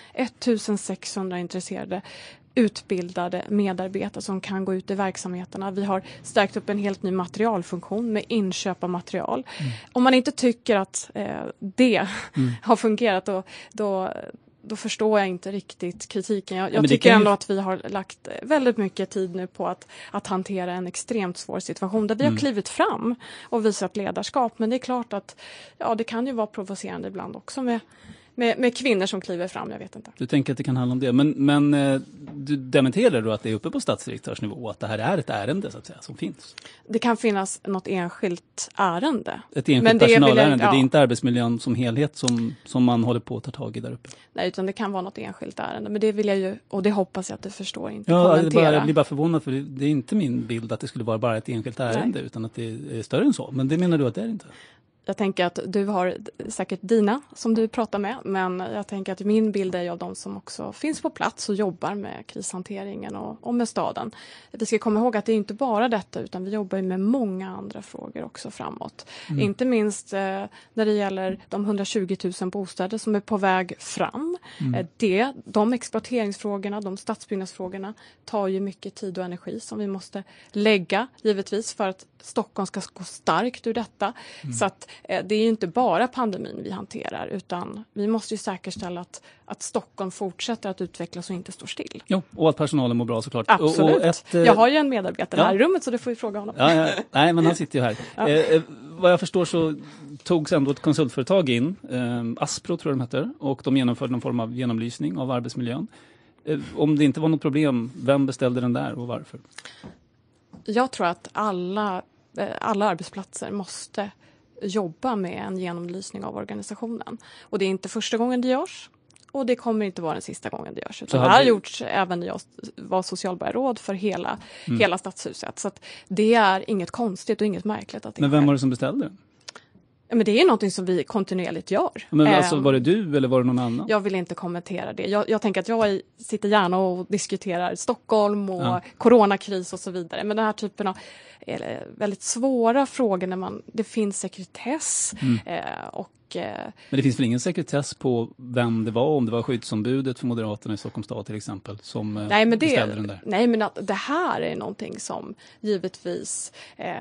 Speaker 8: 1600 intresserade utbildade medarbetare som kan gå ut i verksamheterna. Vi har stärkt upp en helt ny materialfunktion med inköp av material. Om man inte tycker att det har fungerat då förstår jag inte riktigt kritiken. Jag tycker ändå att vi har lagt väldigt mycket tid nu på att hantera en extremt svår situation där vi har klivit fram och visat ledarskap. Men det är klart att det kan ju vara provocerande ibland också med kvinnor som kliver fram, jag vet inte.
Speaker 9: Du tänker att det kan handla om det, men du dementerar då att det är uppe på statsdirektörsnivå, att det här är ett ärende så att säga som finns?
Speaker 8: Det kan finnas något enskilt ärende.
Speaker 9: Ett enskilt personalärende, det är inte arbetsmiljön som helhet som man håller på att ta tag i där uppe? Nej,
Speaker 8: utan det kan vara något enskilt ärende, men det vill jag ju, och det hoppas jag att du förstår, inte kommentera.
Speaker 9: Jag blir bara förvånad för det är inte min bild att det skulle vara bara ett enskilt ärende utan att det är större än så, men det menar du att det är inte?
Speaker 8: Jag tänker att du har säkert dina som du pratar med, men jag tänker att min bild är av de som också finns på plats och jobbar med krishanteringen och med staden. Vi ska komma ihåg att det är inte bara detta utan vi jobbar med många andra frågor också framåt. Inte minst när det gäller de 120 000 bostäder som är på väg fram. De exploateringsfrågorna, de stadsbyggnadsfrågorna tar ju mycket tid och energi som vi måste lägga givetvis för att Stockholm ska gå starkt ur detta. Så att det är ju inte bara pandemin vi hanterar utan vi måste ju säkerställa att Stockholm fortsätter att utvecklas och inte står still.
Speaker 9: Jo, och att personalen mår bra såklart.
Speaker 8: Absolut. Jag har ju en medarbetare här i rummet så du får ju fråga honom.
Speaker 9: Nej, men han sitter ju här. Vad jag förstår så togs ändå ett konsultföretag in, Aspro tror jag de heter, och de genomförde någon form av genomlysning av arbetsmiljön. Om det inte var något problem, vem beställde den där och varför?
Speaker 8: Jag tror att alla arbetsplatser måste jobba med en genomlysning av organisationen. Och det är inte första gången det görs. Och det kommer inte vara den sista gången det görs. Utan det har gjorts även när jag var socialborgarråd för hela stadshuset. Så att det är inget konstigt och inget märkligt. Att det
Speaker 9: Men vem var det som beställde?
Speaker 8: Men det är någonting som vi kontinuerligt gör.
Speaker 9: Men alltså, var det du eller var det någon annan?
Speaker 8: Jag vill inte kommentera det. Jag tänker att jag sitter gärna och diskuterar Stockholm och coronakris och så vidare. Men den här typen av väldigt svåra frågor när det finns sekretess
Speaker 9: Men det finns väl ingen sekretess på vem det var, om det var skyddsombudet för Moderaterna i Stockholms stad till exempel som beställde den där?
Speaker 8: Nej, men att det här är någonting som givetvis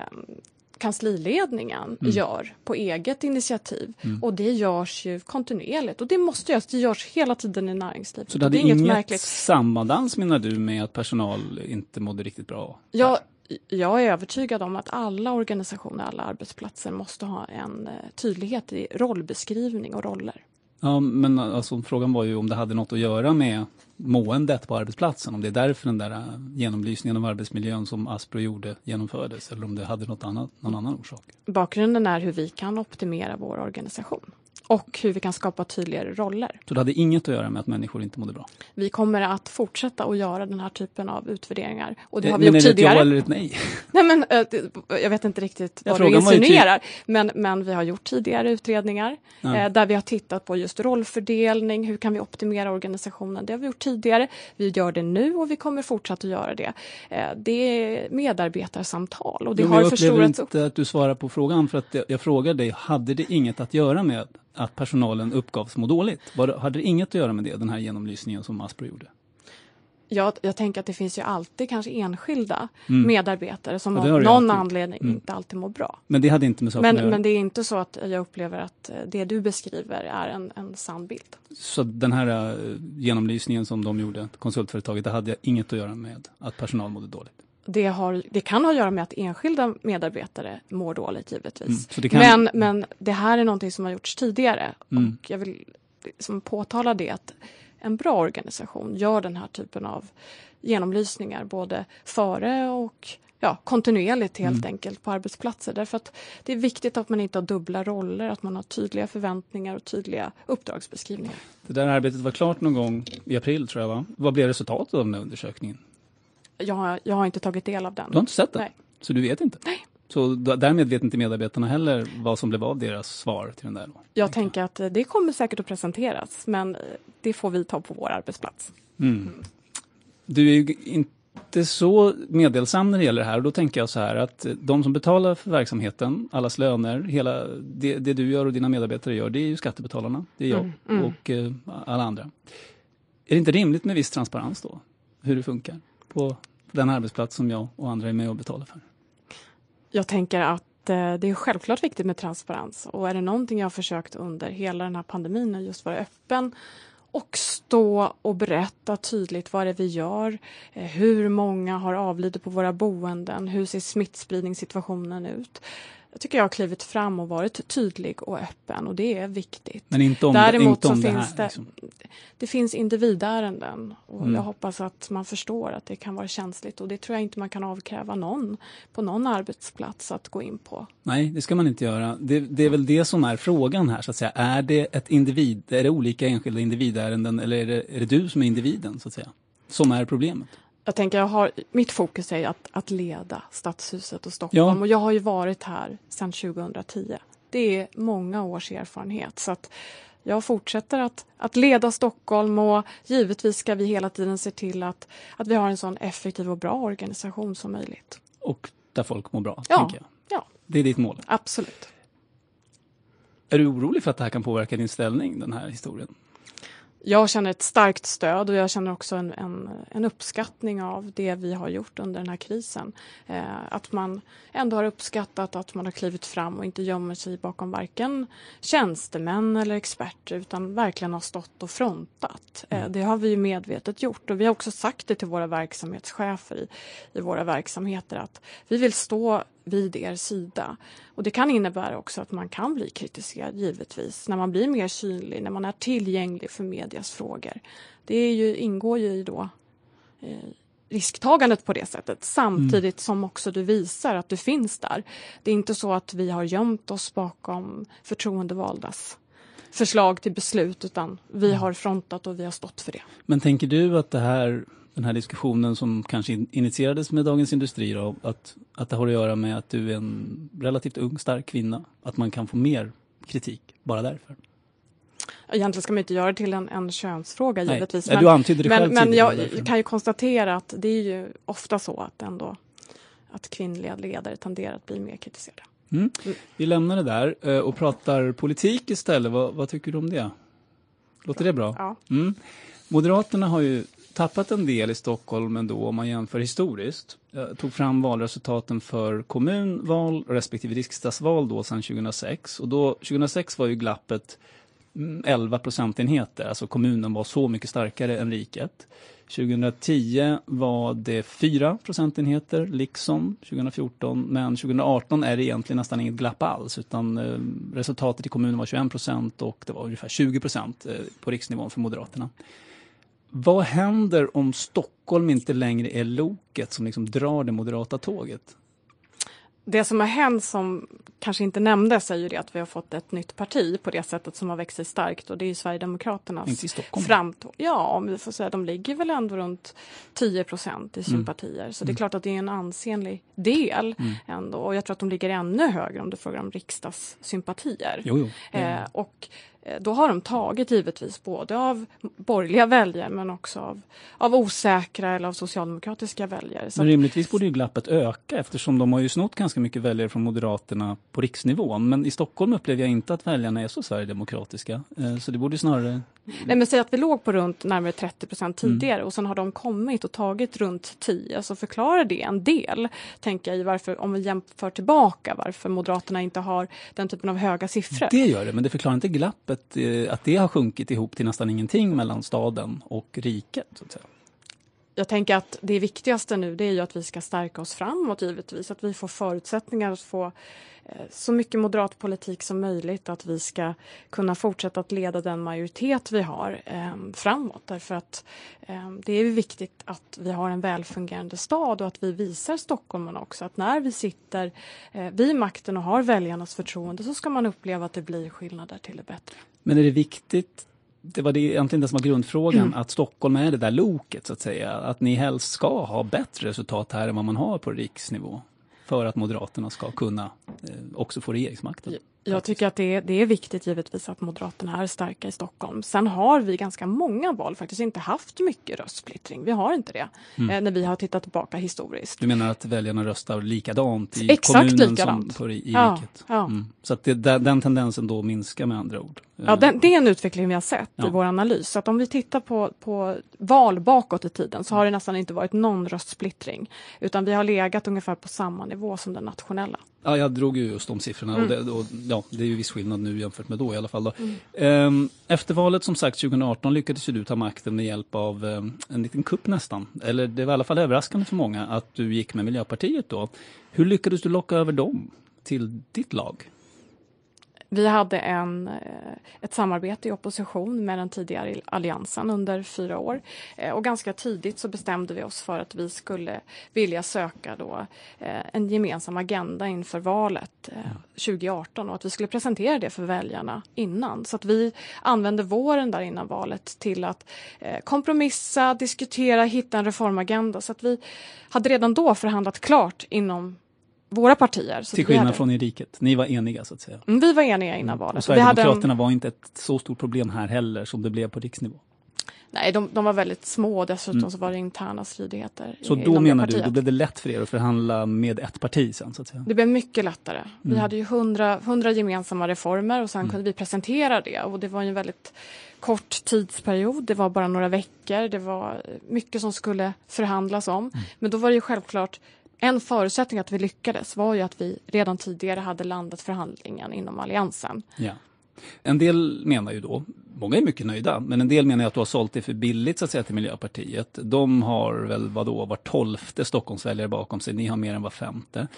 Speaker 8: kansliledningen gör på eget initiativ. Och det görs ju kontinuerligt. Och det måste göras. Det görs hela tiden i näringslivet.
Speaker 9: Så det hade inget samband menar du med att personal inte mådde riktigt bra?
Speaker 8: Jag är övertygad om att alla organisationer, alla arbetsplatser måste ha en tydlighet i rollbeskrivning och roller.
Speaker 9: Ja, men alltså, frågan var ju om det hade något att göra med måendet på arbetsplatsen. Om det är därför den där genomlysningen av arbetsmiljön som Aspro gjorde genomfördes. Eller om det hade någon annan orsak.
Speaker 8: Bakgrunden är hur vi kan optimera vår organisation. Och hur vi kan skapa tydligare roller.
Speaker 9: Så det hade inget att göra med att människor inte mådde bra?
Speaker 8: Vi kommer att fortsätta att göra den här typen av utvärderingar. Och det har vi gjort tidigare.
Speaker 9: Men är det ett ja eller ett nej?
Speaker 8: Nej, men jag vet inte riktigt vad du insinuerar. Men vi har gjort tidigare utredningar. Där vi har tittat på just rollfördelning. Hur kan vi optimera organisationen? Det har vi gjort tidigare. Vi gör det nu och vi kommer fortsätta att göra det. Det är medarbetarsamtal. Och det har förstorats upp.
Speaker 9: Jag upplever inte att du svarar på frågan. För att jag frågar dig, hade det inget att göra med att personalen uppgavs må dåligt? Hade det inget att göra med det, den här genomlysningen som Aspro gjorde?
Speaker 8: Jag tänker att det finns ju alltid kanske enskilda medarbetare som av någon anledning inte alltid mår bra.
Speaker 9: Men det hade inte med saken att göra?
Speaker 8: Men det är inte så att jag upplever att det du beskriver är en sann bild.
Speaker 9: Så den här genomlysningen som de gjorde, konsultföretaget, det hade inget att göra med att personal mådde dåligt?
Speaker 8: Det kan ha att göra med att enskilda medarbetare mår dåligt givetvis. Men det här är någonting som har gjorts tidigare. Och jag vill påtala det att en bra organisation gör den här typen av genomlysningar både före och kontinuerligt helt enkelt på arbetsplatser. Därför att det är viktigt att man inte har dubbla roller, att man har tydliga förväntningar och tydliga uppdragsbeskrivningar.
Speaker 9: Det där arbetet var klart någon gång i april tror jag, va? Vad blev resultatet av den här undersökningen?
Speaker 8: Jag har inte tagit del av den.
Speaker 9: Du har inte sett den?
Speaker 8: Nej.
Speaker 9: Så du vet inte?
Speaker 8: Nej.
Speaker 9: Så därmed vet inte medarbetarna heller vad som blev av deras svar till den där? Då?
Speaker 8: Jag tänker att det kommer säkert att presenteras, men det får vi ta på vår arbetsplats.
Speaker 9: Du är ju inte så meddelsam när det gäller det här, och då tänker jag så här att de som betalar för verksamheten, allas löner, hela det du gör och dina medarbetare gör, det är ju skattebetalarna, det är jag och alla andra. Är det inte rimligt med viss transparens då? Hur det funkar på den arbetsplats som jag och andra är med och betalar för?
Speaker 8: Jag tänker att det är självklart viktigt med transparens, och är det någonting jag har försökt under hela den här pandemin är just vara öppen och stå och berätta tydligt vad det är vi gör, hur många har avlidit på våra boenden, hur ser smittspridningssituationen ut. Jag tycker jag har klivit fram och varit tydlig och öppen, och det är viktigt.
Speaker 9: Men inte om,
Speaker 8: däremot
Speaker 9: inte om
Speaker 8: så
Speaker 9: det
Speaker 8: finns
Speaker 9: här, liksom.
Speaker 8: Det finns individärenden, och jag hoppas att man förstår att det kan vara känsligt, och det tror jag inte man kan avkräva någon på någon arbetsplats att gå in på.
Speaker 9: Nej, det ska man inte göra. Det är väl det som är frågan här så att säga. Är det olika enskilda individärenden, eller är det du som är individen så att säga, som är problemet?
Speaker 8: Jag tänker mitt fokus är att leda Stadshuset och Stockholm, och jag har ju varit här sedan 2010. Det är många års erfarenhet, så att jag fortsätter att leda Stockholm, och givetvis ska vi hela tiden se till att vi har en sån effektiv och bra organisation som möjligt.
Speaker 9: Och där folk mår bra, tänker jag.
Speaker 8: Ja.
Speaker 9: Det är ditt mål?
Speaker 8: Absolut.
Speaker 9: Är du orolig för att det här kan påverka din ställning, den här historien?
Speaker 8: Jag känner ett starkt stöd, och jag känner också en uppskattning av det vi har gjort under den här krisen. Att man ändå har uppskattat att man har klivit fram och inte gömmer sig bakom varken tjänstemän eller experter, utan verkligen har stått och frontat. Det har vi ju medvetet gjort, och vi har också sagt det till våra verksamhetschefer i våra verksamheter att vi vill stå vid er sida. Och det kan innebära också att man kan bli kritiserad givetvis när man blir mer synlig, när man är tillgänglig för medias frågor. Det ingår ju i då risktagandet på det sättet, samtidigt som också du visar att du finns där. Det är inte så att vi har gömt oss bakom förtroendevaldas förslag till beslut, utan vi har frontat och vi har stått för det.
Speaker 9: Men tänker du att den här diskussionen som kanske initierades med Dagens Industri då, att det har att göra med att du är en relativt ung, stark kvinna, att man kan få mer kritik bara därför?
Speaker 8: Egentligen ska man inte göra det till en könsfråga.
Speaker 9: Nej.
Speaker 8: Givetvis.
Speaker 9: Du antydde det själv
Speaker 8: men jag
Speaker 9: därför.
Speaker 8: kan ju konstatera att det är ju ofta så att kvinnliga ledare tenderar att bli mer kritiserade.
Speaker 9: Vi lämnar det där och pratar politik istället. Vad tycker du om det? Låter det bra?
Speaker 8: Ja.
Speaker 9: Moderaterna har ju tappat en del i Stockholm ändå om man jämför historiskt. Jag tog fram valresultaten för kommunval respektive riksdagsval då sedan 2006. Och då 2006 var ju glappet 11 procentenheter. Alltså kommunen var så mycket starkare än riket. 2010 var det 4 procentenheter liksom 2014. Men 2018 är det egentligen nästan inget glapp alls. Utan resultatet i kommunen var 21% och det var ungefär 20% på riksnivån för Moderaterna. Vad händer om Stockholm inte längre är loket som liksom drar det moderata tåget?
Speaker 8: Det som har hänt som kanske inte nämndes är ju det att vi har fått ett nytt parti på det sättet som har växt sig starkt, och det är ju Sverigedemokraternas framtåg. Ja, om vi får säga, de ligger väl ändå runt 10% i sympatier. Så det är klart att det är en ansenlig del ändå, och jag tror att de ligger ännu högre om du frågar om riksdagssympatier.
Speaker 9: Jo.
Speaker 8: Och då har de tagit givetvis både av borgerliga väljare men också av osäkra eller av socialdemokratiska väljare. Så
Speaker 9: men rimligtvis borde ju glappet öka eftersom de har ju snott ganska mycket väljare från Moderaterna på riksnivån. Men i Stockholm upplever jag inte att väljarna är så sverigedemokratiska. Så det borde snarare...
Speaker 8: Nej, men säg att vi låg på runt närmare 30% tidigare och sen har de kommit och tagit runt 10, så förklarar det en del, tänker jag, varför, om vi jämför tillbaka, varför Moderaterna inte har den typen av höga siffror.
Speaker 9: Det gör det, men det förklarar inte glappet, att det har sjunkit ihop till nästan ingenting mellan staden och riket, så att säga.
Speaker 8: Jag tänker att det viktigaste nu, det är ju att vi ska stärka oss framåt givetvis. Att vi får förutsättningar att få så mycket moderat politik som möjligt. Att vi ska kunna fortsätta att leda den majoritet vi har framåt. Därför att det är viktigt att vi har en välfungerande stad och att vi visar stockholmarna också. Att när vi sitter vid makten och har väljarnas förtroende så ska man uppleva att det blir skillnader till det bättre.
Speaker 9: Men är det viktigt, det var det egentligen det som var grundfrågan, att Stockholm är det där loket så att säga, att ni helst ska ha bättre resultat här än vad man har på riksnivå för att Moderaterna ska kunna också få regeringsmakten?
Speaker 8: Jag tycker att det är viktigt givetvis att Moderaterna är starka i Stockholm. Sen har vi ganska många val faktiskt inte haft mycket röstsplittring. Vi har inte det när vi har tittat tillbaka historiskt.
Speaker 9: Du menar att väljarna röstar likadant i
Speaker 8: Exakt
Speaker 9: kommunen
Speaker 8: likadant.
Speaker 9: som i riket?
Speaker 8: Ja.
Speaker 9: Så att den tendensen då minskar med andra ord?
Speaker 8: Ja, det är en utveckling vi har sett i vår analys. Så att om vi tittar på val bakåt i tiden så har det nästan inte varit någon röstsplittring. Utan vi har legat ungefär på samma nivå som den nationella.
Speaker 9: Ja, jag drog ju just de siffrorna och det är ju viss skillnad nu jämfört med då i alla fall. Då. Efter valet som sagt 2018 lyckades du ta makten med hjälp av en liten kupp nästan. Eller det var i alla fall överraskande för många att du gick med Miljöpartiet då. Hur lyckades du locka över dem till ditt lag?
Speaker 8: Vi hade ett samarbete i opposition med den tidigare alliansen under 4 år. Och ganska tidigt så bestämde vi oss för att vi skulle vilja söka då en gemensam agenda inför valet 2018 och att vi skulle presentera det för väljarna innan. Så att vi använde våren där innan valet till att kompromissa, diskutera, hitta en reformagenda. Så att vi hade redan då förhandlat klart inom våra partier. Så
Speaker 9: till skillnad från i riket. Ni var eniga så att säga.
Speaker 8: Vi var eniga innan valet.
Speaker 9: Och Sverigedemokraterna var inte ett så stort problem här heller som det blev på riksnivå.
Speaker 8: Nej, de var väldigt små. Dessutom så var det interna stridigheter.
Speaker 9: Så då menar du, då blev det lätt för er att förhandla med ett parti sen så att säga?
Speaker 8: Det blev mycket lättare. Vi hade ju 100 gemensamma reformer och sen kunde vi presentera det. Och det var ju en väldigt kort tidsperiod. Det var bara några veckor. Det var mycket som skulle förhandlas om. Men då var det ju självklart en förutsättning att vi lyckades var ju att vi redan tidigare hade landat förhandlingen inom alliansen. Ja.
Speaker 9: En del menar ju då, många är mycket nöjda, men en del menar att du har sålt det för billigt så att säga till Miljöpartiet. De har väl var 12:e Stockholmsväljare bakom sig, ni har mer än var 5:e.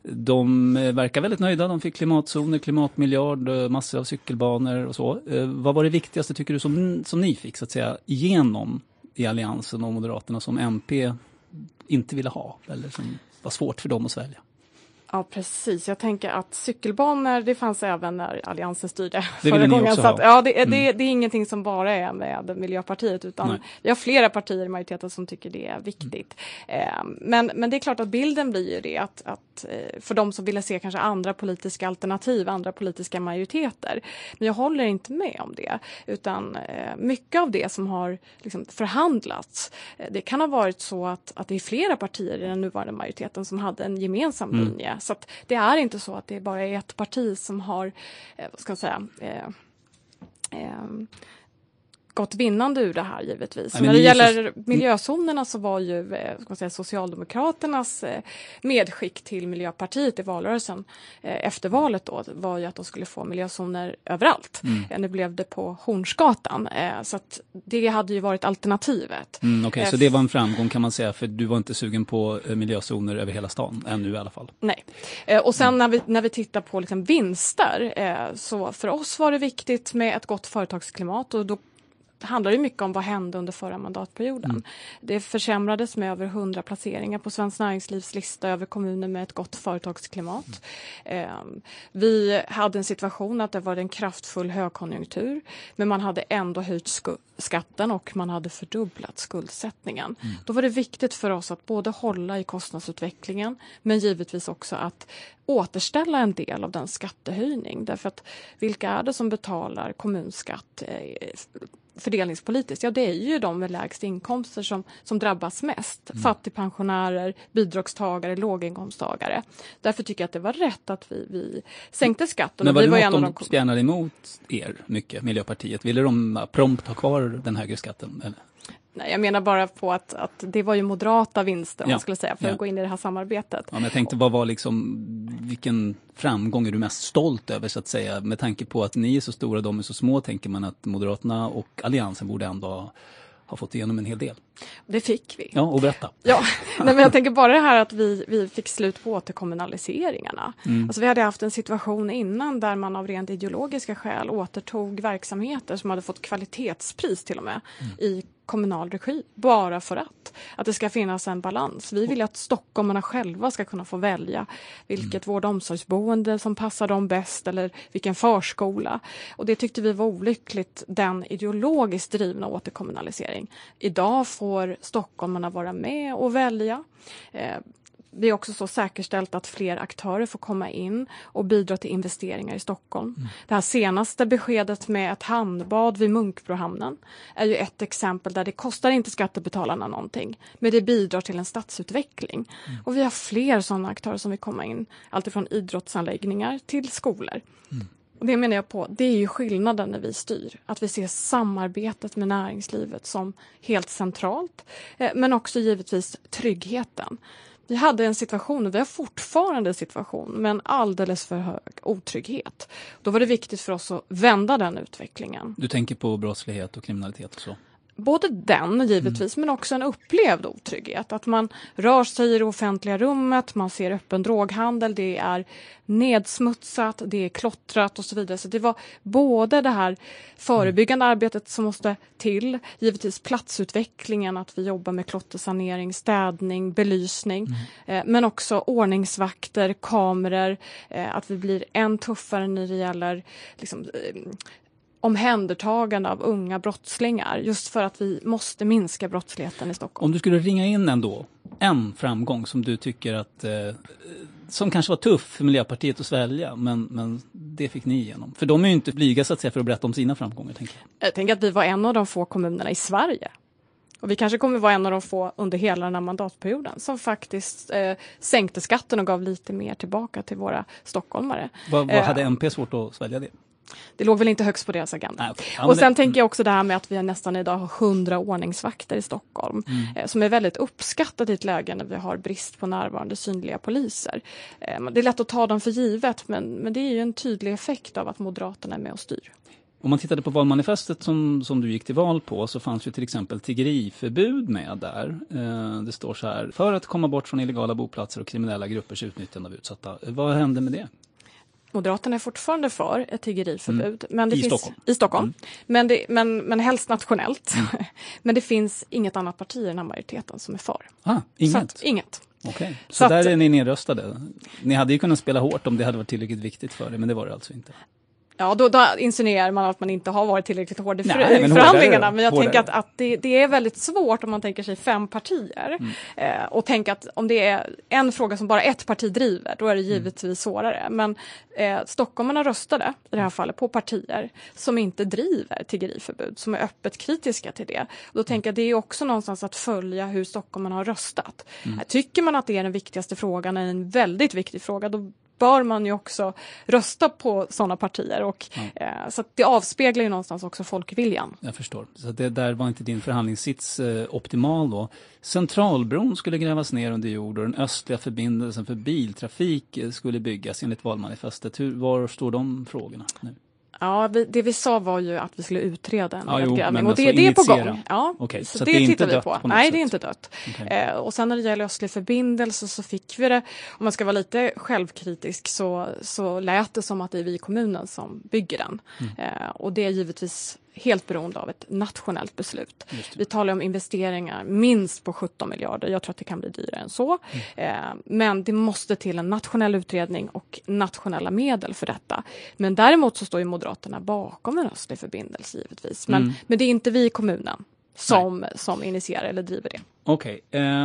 Speaker 9: De verkar väldigt nöjda, de fick klimatzoner, klimatmiljard, massor av cykelbanor och så. Vad var det viktigaste tycker du som ni fick så att säga igenom i alliansen och Moderaterna som MP inte ville ha eller som var svårt för dem att svälja?
Speaker 8: Ja, precis. Jag tänker att cykelbanor, det fanns även när alliansen styrde
Speaker 9: det förra gången. Så att,
Speaker 8: det är ingenting som bara är med Miljöpartiet utan vi har flera partier i majoriteten som tycker det är viktigt. Men det är klart att bilden blir ju det att för de som ville se kanske andra politiska alternativ, andra politiska majoriteter. Men jag håller inte med om det. Utan mycket av det som har liksom förhandlats, det kan ha varit så att det är flera partier i den nuvarande majoriteten som hade en gemensam linje. Så att det är inte så att det bara är ett parti som har gått vinnande ur det här givetvis. När det gäller miljözonerna så var ju Socialdemokraternas medskick till Miljöpartiet i valrörelsen efter valet då var ju att de skulle få miljözoner överallt. Nu blev det på Hornsgatan. Så att det hade ju varit alternativet.
Speaker 9: Okej, så det var en framgång kan man säga för du var inte sugen på miljözoner över hela stan ännu i alla fall.
Speaker 8: Nej. Och sen när vi tittar på liksom vinster så för oss var det viktigt med ett gott företagsklimat och då handlar det mycket om vad hände under förra mandatperioden. Det försämrades med över 100 placeringar på Svenskt Näringslivs lista över kommuner med ett gott företagsklimat. Vi hade en situation att det var en kraftfull högkonjunktur men man hade ändå höjt skatten och man hade fördubblat skuldsättningen. Då var det viktigt för oss att både hålla i kostnadsutvecklingen men givetvis också att återställa en del av den skattehöjning. Därför att vilka är det som betalar kommunskatt fördelningspolitiskt? Ja, det är ju de med lägst inkomster som drabbas mest. Fattigpensionärer, bidragstagare, låginkomsttagare. Därför tycker jag att det var rätt att vi sänkte skatten.
Speaker 9: Men var det något de spjärnade emot er mycket, Miljöpartiet? Ville de prompt ha kvar den högre skatten? Eller?
Speaker 8: Nej, jag menar bara på att det var ju moderata vinster om man skulle säga för att gå in i det här samarbetet.
Speaker 9: Ja, men jag tänkte vilken framgång är du mest stolt över så att säga med tanke på att ni är så stora och de är så små tänker man att Moderaterna och Alliansen borde ändå har fått igenom en hel del.
Speaker 8: Det fick vi.
Speaker 9: Ja, och berätta.
Speaker 8: Ja, men jag tänker bara det här att vi fick slut på återkommunaliseringarna. Alltså vi hade haft en situation innan där man av rent ideologiska skäl återtog verksamheter som hade fått kvalitetspris till och med i kommunal regi, bara för att det ska finnas en balans. Vi vill att stockholmarna själva ska kunna få välja vilket vård- och omsorgsboende som passar dem bäst eller vilken förskola. Och det tyckte vi var olyckligt, den ideologiskt drivna återkommunalisering. Idag får stockholmarna vara med och välja. Det är också så säkerställt att fler aktörer får komma in och bidra till investeringar i Stockholm. Det här senaste beskedet med ett handbad vid Munkbrohamnen är ju ett exempel där det kostar inte skattebetalarna någonting, men det bidrar till en stadsutveckling. Och vi har fler sådana aktörer som vill komma in, alltifrån idrottsanläggningar till skolor. Och det menar jag på, det är ju skillnaden när vi styr. Att vi ser samarbetet med näringslivet som helt centralt, men också givetvis tryggheten. Vi hade en situation, och vi har fortfarande en situation, med en alldeles för hög otrygghet. Då var det viktigt för oss att vända den utvecklingen.
Speaker 9: Du tänker på brottslighet och kriminalitet och så?
Speaker 8: Både den givetvis, men också en upplevd otrygghet. Att man rör sig i det offentliga rummet, man ser öppen droghandel, det är nedsmutsat, det är klottrat och så vidare. Så det var både det här förebyggande arbetet som måste till, givetvis platsutvecklingen, att vi jobbar med klottersanering, städning, belysning, men också ordningsvakter, kameror, att vi blir än tuffare när det gäller liksom, omhändertagande av unga brottslingar, just för att vi måste minska brottsligheten i Stockholm.
Speaker 9: Om du skulle ringa in en framgång som du tycker att som kanske var tuff för Miljöpartiet att svälja, men det fick ni igenom. För de är ju inte blyga så att säga för att berätta om sina framgångar, tänker jag.
Speaker 8: Jag tänker att vi var en av de få kommunerna i Sverige. Och vi kanske kommer vara en av de få under hela den här mandatperioden som faktiskt sänkte skatten och gav lite mer tillbaka till våra stockholmare.
Speaker 9: Vad hade MP svårt att svälja det?
Speaker 8: Det låg väl inte högst på deras agenda.
Speaker 9: Nej, okay. Ja,
Speaker 8: och sen tänker jag också det här med att vi nästan idag har 100 ordningsvakter i Stockholm. Som är väldigt uppskattat i ett läge när vi har brist på närvarande synliga poliser. Det är lätt att ta dem för givet, men det är ju en tydlig effekt av att Moderaterna är med och styr.
Speaker 9: Om man tittade på valmanifestet som du gick till val på, så fanns ju till exempel tiggeriförbud med där. Det står så här: för att komma bort från illegala boplatser och kriminella gruppers utnyttjande av utsatta. Vad hände med det?
Speaker 8: Moderaterna är fortfarande för ett tiggeriförbud. Men det
Speaker 9: I
Speaker 8: finns,
Speaker 9: Stockholm?
Speaker 8: I Stockholm. Men helst nationellt. Men det finns inget annat parti i den här majoriteten som är för.
Speaker 9: Inget?
Speaker 8: Inget.
Speaker 9: Okej. Så där är ni nedröstade. Ni hade ju kunnat spela hårt om det hade varit tillräckligt viktigt för det, men det var det alltså inte.
Speaker 8: Ja, då insinuerar man att man inte har varit tillräckligt hård i förhandlingarna. Men jag tänker att det är väldigt svårt om man tänker sig 5 partier. Och tänka att om det är en fråga som bara ett parti driver, då är det givetvis svårare. Men stockholmarna röstade i det här fallet på partier som inte driver tiggeriförbud, som är öppet kritiska till det. Och då tänker jag att det är också någonstans att följa hur stockholmarna har röstat. Tycker man att det är den viktigaste frågan, en väldigt viktig fråga, då bör man ju också rösta på sådana partier. Och, så att det avspeglar ju någonstans också folkviljan.
Speaker 9: Jag förstår. Så det där var inte din förhandlingssits optimal då. Centralbron skulle grävas ner under jord och den östliga förbindelsen för biltrafik skulle byggas enligt valmanifestet. Var står de frågorna nu?
Speaker 8: Ja, det vi sa var ju att vi skulle utreda en nedgrävning. Och
Speaker 9: alltså
Speaker 8: det är på gång. Ja,
Speaker 9: okay,
Speaker 8: så det tittar vi på. Nej, det är inte dött.
Speaker 9: Okay.
Speaker 8: Och sen när det gäller östlig förbindelse så fick vi det, om man ska vara lite självkritisk, så lät det som att det är vi i kommunen som bygger den. Och det är givetvis helt beroende av ett nationellt beslut. Vi talar om investeringar minst på 17 miljarder. Jag tror att det kan bli dyrare än så. Men det måste till en nationell utredning och nationella medel för detta. Men däremot så står ju Moderaterna bakom en östlig förbindelse givetvis. Men det är inte vi i kommunen som initierar eller driver det.
Speaker 9: Okej.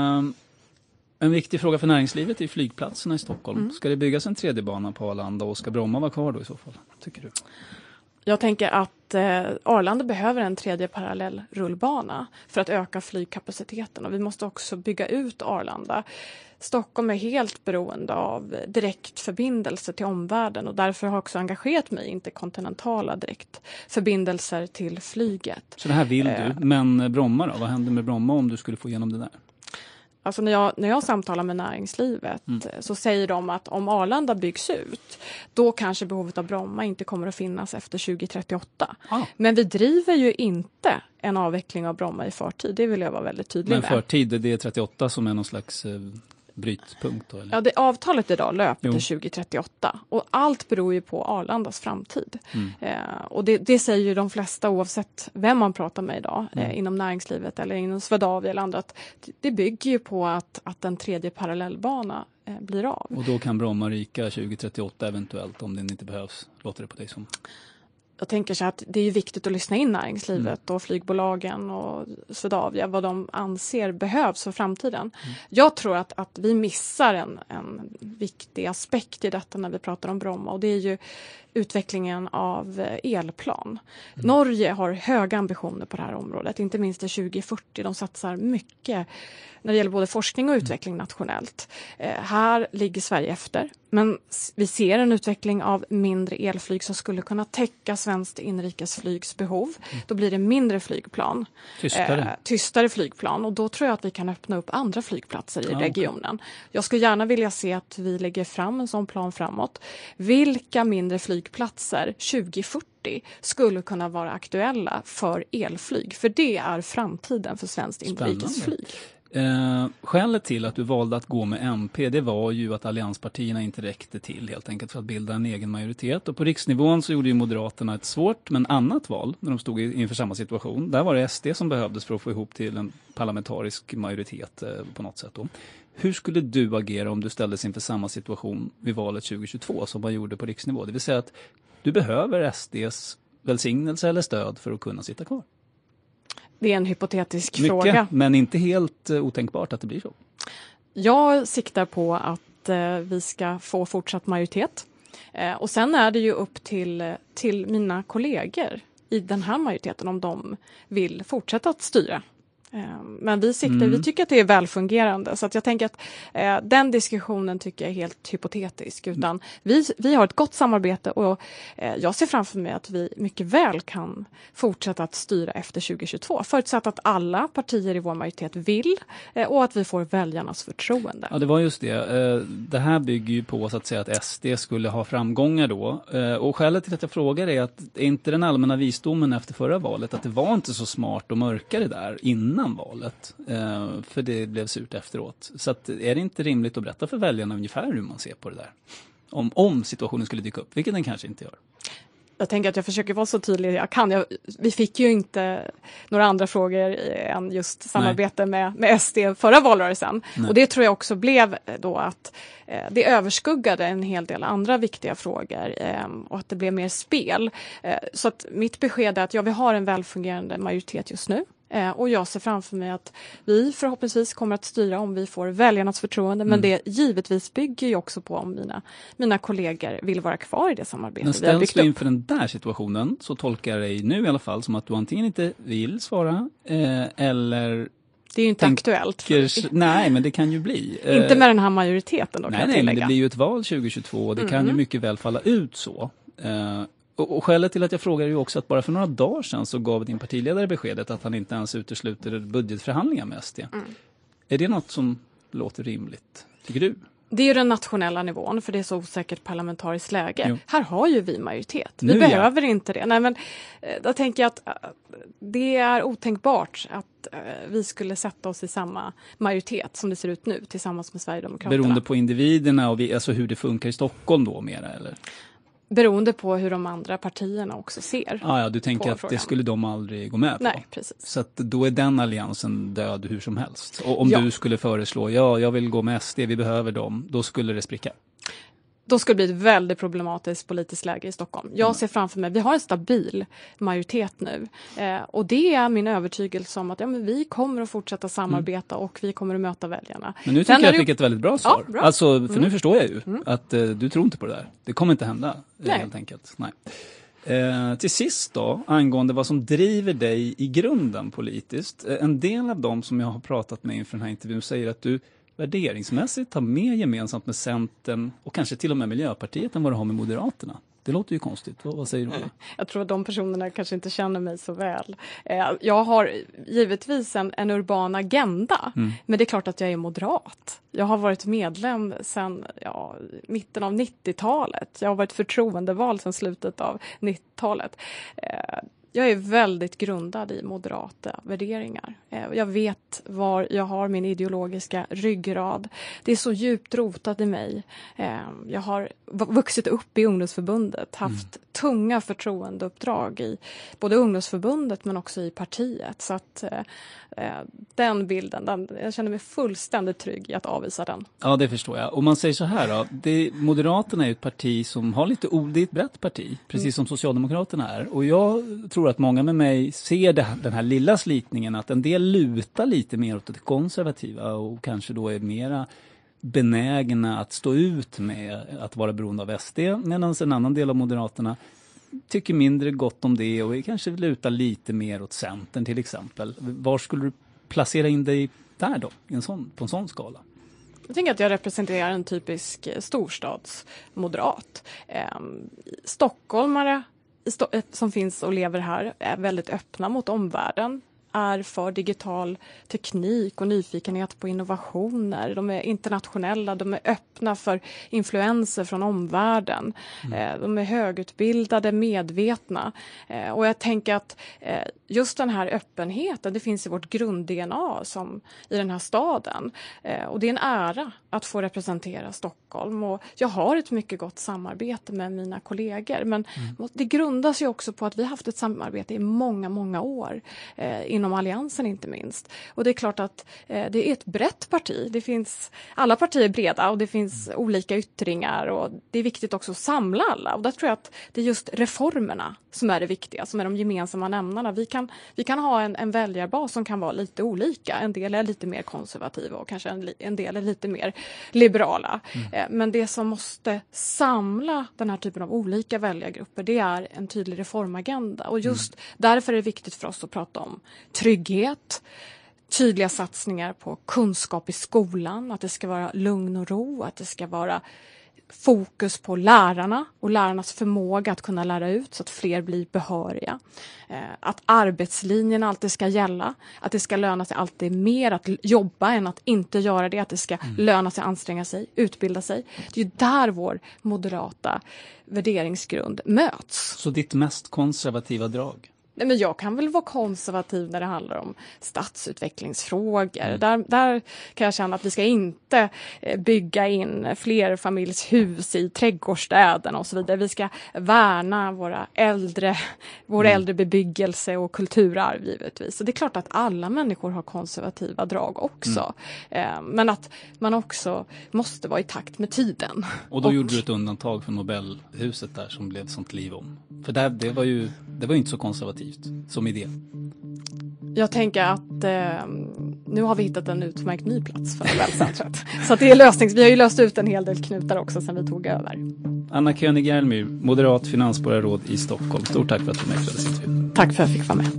Speaker 9: En viktig fråga för näringslivet är flygplatserna i Stockholm. Ska det byggas en 3D bana på Arlanda och ska Bromma vara kvar då i så fall? Tycker du?
Speaker 8: Jag tänker att Arlanda behöver en 3D parallell rullbana för att öka flygkapaciteten, och vi måste också bygga ut Arlanda. Stockholm är helt beroende av direktförbindelser till omvärlden, och därför har jag också engagerat mig i interkontinentala direktförbindelser till flyget.
Speaker 9: Så det här vill du, men Bromma då? Vad händer med Bromma om du skulle få igenom det där?
Speaker 8: Alltså när jag samtalar med näringslivet så säger de att om Arlanda byggs ut, då kanske behovet av Bromma inte kommer att finnas efter 2038. Men vi driver ju inte en avveckling av Bromma i förtid, det vill jag vara väldigt tydlig med.
Speaker 9: Men förtid, det är 38 som är någon slags brytpunkt då, eller?
Speaker 8: Ja, avtalet idag löper till 2038 och allt beror ju på Arlandas framtid. Och det säger ju de flesta oavsett vem man pratar med idag inom näringslivet eller inom Swedavia eller andra. Det bygger ju på att en tredje parallellbana blir av.
Speaker 9: Och då kan Bromma ryka 2038 eventuellt om den inte behövs, låter det på dig som?
Speaker 8: Jag tänker så att det är viktigt att lyssna in näringslivet och flygbolagen och Swedavia, vad de anser behövs för framtiden. Jag tror att vi missar en viktig aspekt i detta när vi pratar om Bromma, och det är ju utvecklingen av elplan. Norge har höga ambitioner på det här området, inte minst till 2040. De satsar mycket när det gäller både forskning och utveckling nationellt. Här ligger Sverige efter, men vi ser en utveckling av mindre elflyg som skulle kunna täcka svenskt inrikesflygs behov. Då blir det mindre flygplan. Tystare flygplan, och då tror jag att vi kan öppna upp andra flygplatser i regionen. Jag skulle gärna vilja se att vi lägger fram en sån plan framåt. Vilka mindre flygplatser 2040 skulle kunna vara aktuella för elflyg? För det är framtiden för svenskt inrikesflyg.
Speaker 9: Skälet till att du valde att gå med MP, det var ju att allianspartierna inte räckte till helt enkelt för att bilda en egen majoritet. Och på riksnivån så gjorde ju Moderaterna ett svårt men annat val när de stod inför samma situation. Där var det SD som behövdes för att få ihop till en parlamentarisk majoritet på något sätt då. Hur skulle du agera om du ställdes inför samma situation vid valet 2022 som man gjorde på riksnivå? Det vill säga att du behöver SDs välsignelse eller stöd för att kunna sitta kvar.
Speaker 8: Det är en hypotetisk fråga.
Speaker 9: Men inte helt otänkbart att det blir så.
Speaker 8: Jag siktar på att vi ska få fortsatt majoritet. Och sen är det ju upp till mina kollegor i den här majoriteten om de vill fortsätta att styra. Men vi tycker att det är välfungerande, så att jag tänker att den diskussionen tycker jag är helt hypotetisk, utan vi har ett gott samarbete och jag ser framför mig att vi mycket väl kan fortsätta att styra efter 2022, förutsatt att alla partier i vår majoritet vill och att vi får väljarnas förtroende.
Speaker 9: Ja, det var just det. Det här bygger ju på så att säga att SD skulle ha framgångar då, och skälet till att jag frågar är att är inte den allmänna visdomen efter förra valet att det var inte så smart att mörka det där innan valet, för det blev surt efteråt. Så att, är det inte rimligt att berätta för väljarna ungefär hur man ser på det där? Om situationen skulle dyka upp, vilket den kanske inte gör.
Speaker 8: Jag tänker att jag försöker vara så tydlig jag kan. Vi fick ju inte några andra frågor än just samarbete med SD förra valrörelsen. Nej. Och det tror jag också blev då att det överskuggade en hel del andra viktiga frågor och att det blev mer spel. Så att mitt besked är att vi har en välfungerande majoritet just nu. Och jag ser framför mig att vi förhoppningsvis kommer att styra om vi får väljarnas förtroende. Men det givetvis bygger ju också på om mina kollegor vill vara kvar i det samarbetet.
Speaker 9: Men ställs du inför den där situationen så tolkar jag dig nu i alla fall som att du antingen inte vill svara eller...
Speaker 8: Det är ju inte aktuellt.
Speaker 9: Nej, men det kan ju bli.
Speaker 8: Inte med den här majoriteten då,
Speaker 9: nej, men det blir ju ett val 2022 och det kan ju mycket väl falla ut så. Och skälet till att jag frågar är ju också att bara för några dagar sedan så gav din partiledare beskedet att han inte ens utesluter budgetförhandlingar med SD. Är det något som låter rimligt, tycker du?
Speaker 8: Det är ju den nationella nivån, för det är så osäkert parlamentariskt läge. Jo. Här har ju vi majoritet. Vi
Speaker 9: nu,
Speaker 8: behöver inte det. Nej, men då tänker jag att det är otänkbart att vi skulle sätta oss i samma majoritet som det ser ut nu tillsammans med Sverigedemokraterna.
Speaker 9: Beroende på individerna och alltså hur det funkar i Stockholm då mera, eller?
Speaker 8: Beroende på hur de andra partierna också ser.
Speaker 9: Ja, du tänker att frågan. Det skulle de aldrig gå med på.
Speaker 8: Nej, precis.
Speaker 9: Så att då är den alliansen död hur som helst. Och om du skulle föreslå, jag vill gå med SD, vi behöver dem, då skulle det spricka.
Speaker 8: Då skulle det bli ett väldigt problematiskt politiskt läge i Stockholm. Jag ser framför mig, vi har en stabil majoritet nu. Och det är min övertygelse om att men vi kommer att fortsätta samarbeta och vi kommer att möta väljarna.
Speaker 9: Men nu tycker jag att jag fick ett väldigt bra svar. Ja, bra. Alltså, för nu förstår jag ju att du tror inte på det där. Det kommer inte hända, helt enkelt. Nej. Till sist då, angående vad som driver dig i grunden politiskt. En del av dem som jag har pratat med inför den här intervjun säger att du värderingsmässigt har mer gemensamt med Centern och kanske till och med Miljöpartiet än vad du har med Moderaterna. Det låter ju konstigt. Vad säger du?
Speaker 8: Jag tror att de personerna kanske inte känner mig så väl. Jag har givetvis en urban agenda, men det är klart att jag är moderat. Jag har varit medlem sedan mitten av 90-talet. Jag har varit förtroendevald sedan slutet av 90-talet. Jag är väldigt grundad i moderata värderingar. Jag vet var jag har min ideologiska ryggrad. Det är så djupt rotat i mig. Jag har vuxit upp i ungdomsförbundet, haft tunga förtroendeuppdrag i både ungdomsförbundet men också i partiet. Så att den bilden, jag känner mig fullständigt trygg i att avvisa den.
Speaker 9: Ja, det förstår jag. Och man säger så här då, Moderaterna är ett parti som har lite det är ett brett parti, precis som Socialdemokraterna är. Och jag tror att många med mig ser den här lilla slitningen, att en del lutar lite mer åt det konservativa och kanske då är mera benägna att stå ut med att vara beroende av SD, medan en annan del av Moderaterna tycker mindre gott om det och kanske lutar lite mer åt Centern till exempel. Var skulle du placera in dig där då, på en sån skala?
Speaker 8: Jag tänker att jag representerar en typisk storstadsmoderat. Stockholmare som finns och lever här är väldigt öppna mot omvärlden, är för digital teknik och nyfikenhet på innovationer. De är internationella, de är öppna för influenser från omvärlden. De är högutbildade, medvetna. Och jag tänker att just den här öppenheten, det finns i vårt grund-DNA som i den här staden. Och det är en ära att få representera Stockholm. Och jag har ett mycket gott samarbete med mina kollegor. Men det grundas ju också på att vi har haft ett samarbete i många, många år. Inom alliansen inte minst. Och det är klart att det är ett brett parti. Alla partier är breda och det finns olika yttringar och det är viktigt också att samla alla. Och där tror jag att det är just reformerna som är det viktiga, som är de gemensamma nämnarna. Vi kan ha en väljarbas som kan vara lite olika. En del är lite mer konservativa och kanske en del är lite mer liberala. Men det som måste samla den här typen av olika väljargrupper, det är en tydlig reformagenda. Och just därför är det viktigt för oss att prata om trygghet, tydliga satsningar på kunskap i skolan, att det ska vara lugn och ro, att det ska vara fokus på lärarna och lärarnas förmåga att kunna lära ut så att fler blir behöriga. Att arbetslinjen alltid ska gälla, att det ska löna sig alltid mer att jobba än att inte göra det, att det ska löna sig att anstränga sig, utbilda sig. Det är ju där vår moderata värderingsgrund möts.
Speaker 9: Så ditt mest konservativa drag?
Speaker 8: Nej, men jag kan väl vara konservativ när det handlar om stadsutvecklingsfrågor. Där kan jag känna att vi ska inte bygga in flerfamiljshus i trädgårdsstäderna och så vidare. Vi ska värna vår äldre bebyggelse och kulturarv givetvis. Så det är klart att alla människor har konservativa drag också. Men att man också måste vara i takt med tiden.
Speaker 9: Och då gjorde du ett undantag för Nobelhuset där som blev sånt liv om. För det var ju inte så konservativt som idé.
Speaker 8: Jag tänker att nu har vi hittat en utmärkt ny plats för Nobelcentret. Så att det är vi har ju löst ut en hel del knutar också sedan vi tog över.
Speaker 9: Anna König-Jerlmyr, moderat finansborgarråd i Stockholm. Stort tack för att du medverkade i intervjun.
Speaker 8: Tack för att jag fick vara med.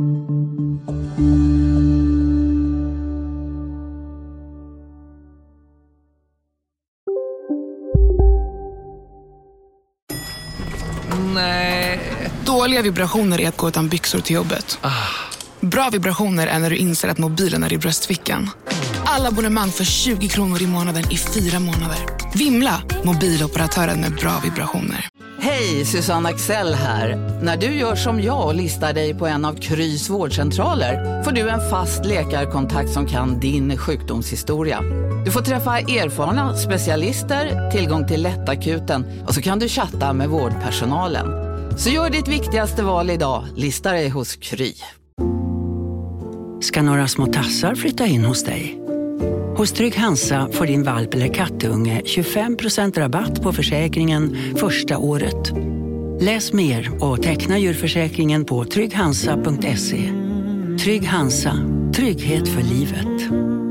Speaker 17: Nej. Dåliga vibrationer är att gå utan byxor till jobbet. Bra vibrationer är när du inser att mobilen är i bröstfickan. Alla abonnemang för 20 kronor i månaden i 4 månader. Vimla, mobiloperatören med bra vibrationer.
Speaker 18: Hej, Susanne Axel här. När du gör som jag och listar dig på en av Krys vårdcentraler får du en fast läkarkontakt som kan din sjukdomshistoria. Du får träffa erfarna specialister, tillgång till lättakuten och så kan du chatta med vårdpersonalen. Så gör ditt viktigaste val idag, lista dig hos Kry.
Speaker 19: Ska några små tassar flytta in hos dig? Hos Trygg Hansa får din valp eller kattunge 25% rabatt på försäkringen första året. Läs mer och teckna djurförsäkringen på trygghansa.se. Trygg Hansa, trygghet för livet.